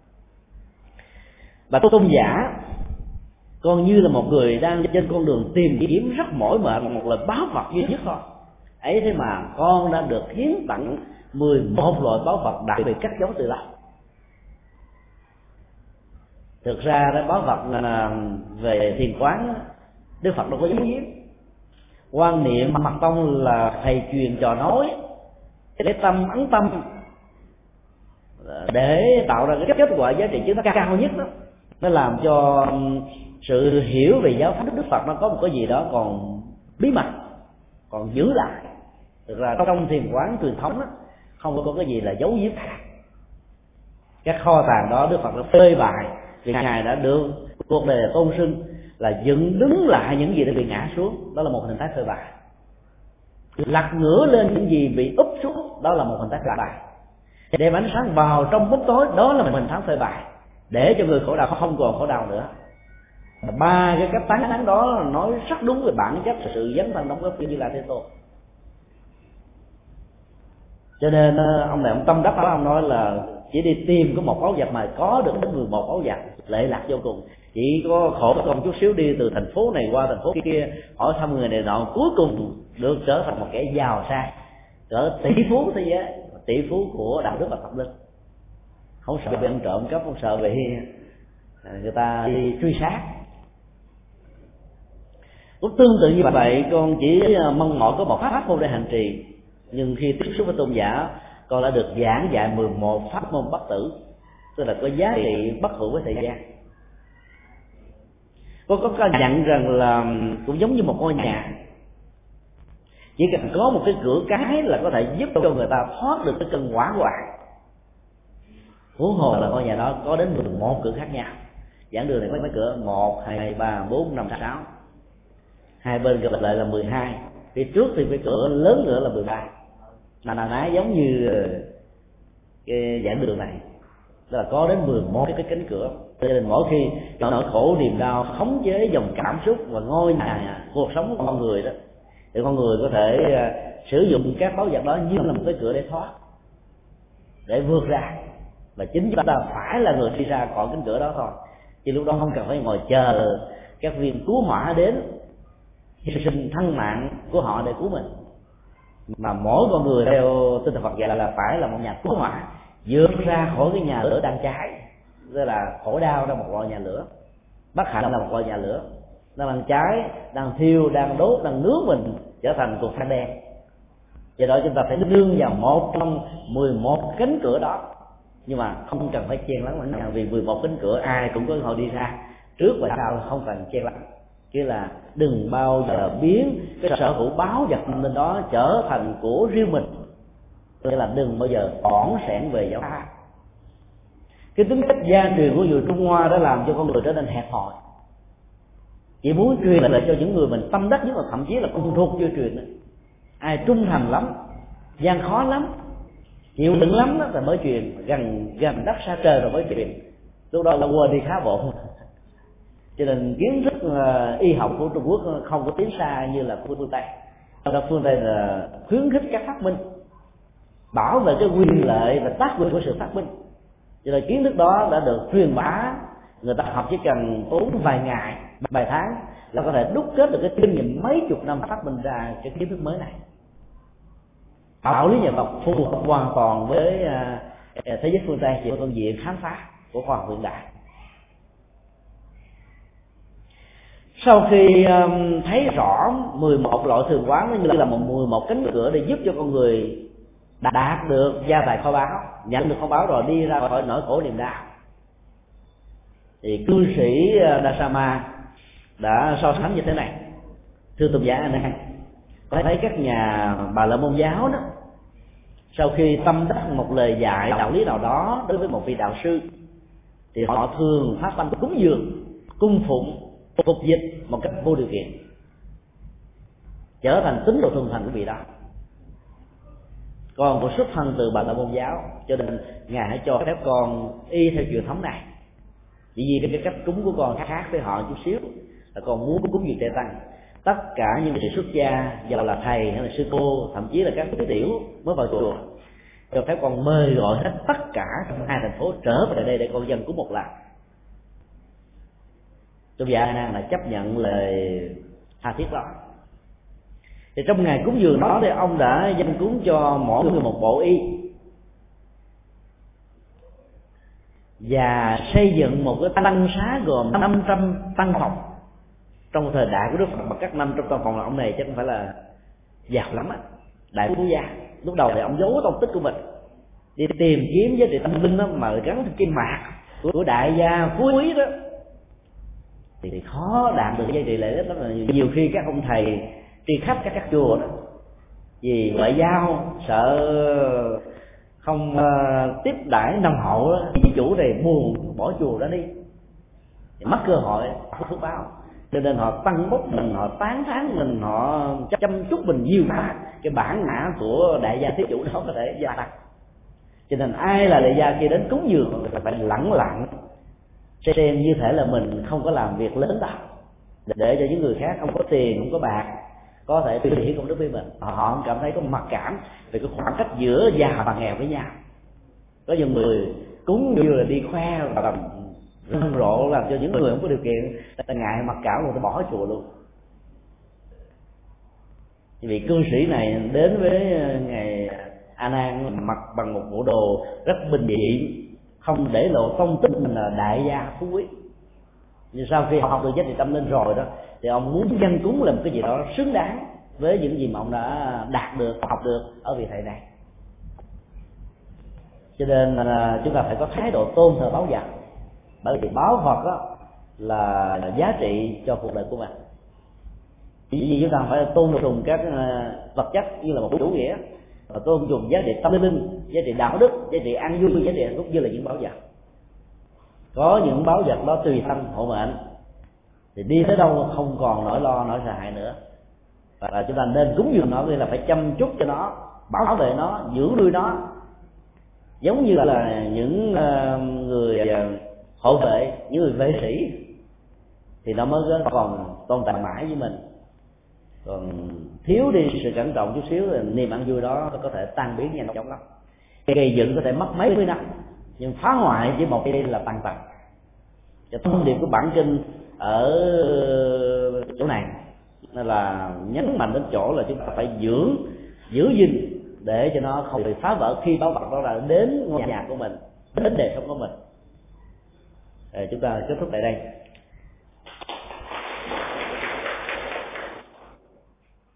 Và tôn giả còn như là một người đang trên con đường tìm kiếm rất mỏi mệt một lời báo vật duy nhất thôi. Ấy thế mà con đã được hiến tặng 11 loại báo vật đặc biệt cắt dấu từ lâu. Thực ra đó báo vật là về thiền quán, Đức Phật đâu có giấu giếm. Quan niệm Mật Tông là thầy truyền trò nói để tâm ấn tâm, để tạo ra cái kết quả giá trị chứng cao nhất đó. Nó làm cho sự hiểu về giáo pháp Đức Phật nó có một cái gì đó còn bí mật, còn giữ lại. Thực ra trong thiền quán truyền thống đó, không có cái gì là giấu giếm cả. Các kho tàng đó Đức Phật đã phơi bày, vì ngài đã được cuộc đời tôn xưng là dựng đứng lại những gì đã bị ngã xuống, đó là một hình thái phơi bày. Lật ngửa lên những gì bị úp xuống, đó là một hình thái phơi bày. Đem ánh sáng vào trong bóng tối, đó là một hình thái phơi bày, để cho người khổ đau không còn khổ đau nữa. Ba cái cách tán thán đó nói rất đúng về bản chất sự dấn thân đóng góp của Như Lai Thế Tôn. Cho nên ông này ông tâm đắc đó, ông nói là chỉ đi tìm có một báu vật mà có được đến 11 báu vật, lệ lạc vô cùng. Chỉ có khổ công chút xíu đi từ thành phố này qua thành phố kia hỏi thăm người này nọ, cuối cùng được trở thành một kẻ giàu sang, trở tỷ phú thế giới, tỷ phú của đạo đức và tâm linh. Không sợ bị ăn trộm cắp, không sợ bị người ta đi truy sát. Cũng tương tự như vậy, con chỉ mong mỏi có một pháp môn để hành trì, nhưng khi tiếp xúc với tôn giả, con đã được giảng dạy 11 pháp môn bất tử, tức là có giá trị bất hủ với thời gian. Con có nhận rằng là cũng giống như một ngôi nhà, chỉ cần có một cái cửa cái là có thể giúp cho người ta thoát được cái cơn hỏa hoạn. Huống hồ là ngôi nhà đó có đến 11 cửa khác nhau. Giảng đường này có mấy cửa? 1, 2, 3, 4, 5, 6. Hai bên gặp lại là 12. Phía trước thì cái cửa lớn nữa là 13. Là giống như cái giảng đường này, đó là có đến 11 cái cánh cửa. Cho nên mỗi khi nỗi khổ niềm đau khống chế dòng cảm xúc và ngôi nhà cuộc sống của con người đó, thì con người có thể sử dụng các báu vật đó như là một cái cửa để thoát, để vượt ra. Và chính chúng ta phải là người đi ra khỏi cánh cửa đó thôi, chứ lúc đó không cần phải ngồi chờ các viên cứu hỏa đến hy sinh thân mạng của họ để cứu mình. Mà mỗi con người theo tinh thần Phật dạy là phải là một nhà cứu hỏa, vượt ra khỏi cái nhà lửa đang cháy tức là khổ đau trong một loại nhà lửa, bất hạnh là một loại nhà lửa, nó đang cháy, đang thiêu, đang đốt, đang nướng mình trở thành cục than đen. Do đó chúng ta phải nương vào một trong 11 cánh cửa đó, nhưng mà không cần phải chen lấn lẫn nhau, vì 11 cánh cửa ai cũng có cơ hội đi ra, trước và sau không cần chen lấn. Chứ là đừng bao giờ biến cái sở hữu báo vật lên đó trở thành của riêng mình, tức là đừng bao giờ bỏng sẻn về giáo pháp. Cái tính cách gia truyền của người Trung Hoa đã làm cho con người trở nên hẹp hòi, chỉ muốn truyền lại cho những người mình tâm đắc, nhưng mà thậm chí là con ruột chưa truyền nữa. Ai trung thành lắm, gian khó lắm, chịu đựng lắm đó là mới truyền, gần đất xa trời rồi mới truyền, lúc đó là quên đi khá bộ. Cho nên kiến thức y học của Trung Quốc không có tiến xa như là phương Tây. Phương Tây là khuyến khích các phát minh, bảo vệ cái quyền lợi và tác quyền của sự phát minh, cho nên kiến thức đó đã được truyền bá. Người ta học chỉ cần tốn vài ngày, vài tháng là có thể đúc kết được cái kinh nghiệm mấy chục năm phát minh ra cái kiến thức mới này. Đạo lý nhà Phật phù hợp hoàn toàn với thế giới phương Tây về phương diện khám phá của khoa học hiện đại. Sau khi thấy rõ 11 loại thường quán như là 11 cánh cửa để giúp cho con người đạt được gia tài kho báu, nhận được kho báu rồi đi ra khỏi nỗi khổ niềm đau, thì cư sĩ Dasama đã so sánh như thế này: thưa tôn giả A Nan, có thấy các nhà Bà La Môn giáo đó, sau khi tâm đắc một lời dạy đạo lý nào đó đối với một vị đạo sư, thì họ thường phát tâm cúng dường, cung phụng, phục dịch một cách vô điều kiện, trở thành tín đồ thuần thành của vị đó. Con của xuất thân từ Bà La Môn giáo, cho nên ngài hãy cho phép con y theo truyền thống này. Chỉ vì cái cách cúng của con khác với họ chút xíu, là con muốn cúng dường Tề Tăng. Tất cả những vị xuất gia, dầu là thầy hay là sư cô, thậm chí là các quý tiểu mới vào chùa, cho phép con mời gọi hết tất cả trong 2 thành phố trở về đây để con dân cúng một lần. Tôn giả A Nan là chấp nhận lời tha thiết đó. Thì trong ngày cúng dường đó thì ông đã dâng cúng cho mỗi người một bộ y, và xây dựng một cái tăng xá gồm 500 tăng phòng. Trong thời đại của Đức Phật, mà các 500 tăng phòng là ông này chắc không phải là giàu lắm á, đại phú gia. Lúc đầu thì ông giấu tông tích của mình, đi tìm kiếm giá trị tâm linh đó mà gắn trên cái mạc của đại gia phú quý đó, thì khó đạt được giá trị lợi ích. Đó là nhiều khi các ông thầy đi khắp các chùa đó, vì ngoại giao sợ không tiếp đãi nồng hậu, cái chủ này buồn bỏ chùa đó đi, thì mất cơ hội phước báo, cho nên họ tăng bốc mình, họ tán thán mình, họ chăm chút mình nhiều quá, cái bản ngã của đại gia thí chủ đó có thể gia tăng. Cho nên ai là đại gia khi đến cúng dường phải lẳng lặng, xem như thể là mình không có làm việc lớn đâu, để cho những người khác không có tiền, không có bạc, có thể tùy hỷ công đức với mình. Họ không cảm thấy có mặc cảm về cái khoảng cách giữa già và nghèo với nhau. Có nhiều người cúng như là đi khoe và làm rầm rộ, làm cho những người không có điều kiện ta ngại mặc cảm, người ta bỏ chùa luôn. Vì cư sĩ này đến với ngài A Nan mặc bằng một bộ đồ rất bình dị, không để lộ tông tích mình là đại gia phú quý. Nhưng sau khi học được giá trị tâm linh rồi đó, thì ông muốn dân cúng làm cái gì đó xứng đáng với những gì mà ông đã đạt được, học được ở vị thầy này. Cho nên là chúng ta phải có thái độ tôn thờ báu vật, bởi vì báu vật đó là giá trị cho cuộc đời của mình. Chỉ vì chúng ta phải tôn trùng các vật chất như là một chủ nghĩa, và tôn trùng giá trị tâm linh, giá trị đạo đức, giá trị an vui, giá trị hạnh phúc như là những báu vật. Có những báu vật đó tùy thân hộ mệnh, thì đi tới đâu không còn nỗi lo, nỗi sợ hãi nữa. Và chúng ta nên cúng dường nó, là phải chăm chút cho nó, bảo vệ nó, dưỡng nuôi nó, giống như là những người hộ vệ, những người vệ sĩ, thì nó mới còn tồn tại mãi với mình. Còn thiếu đi sự cẩn trọng chút xíu thì niềm ăn vui đó có thể tan biến nhanh chóng lắm. Gây dựng có thể mất mấy mươi năm, nhưng phá hoại chỉ một cái là tàn tật. Và thông điệp của bản kinh ở chỗ này là nhấn mạnh đến chỗ là chúng ta phải giữ gìn để cho nó không bị phá vỡ khi báu vật đó là đến ngôi nhà của mình, đến đời sống của mình. Chúng ta kết thúc tại đây.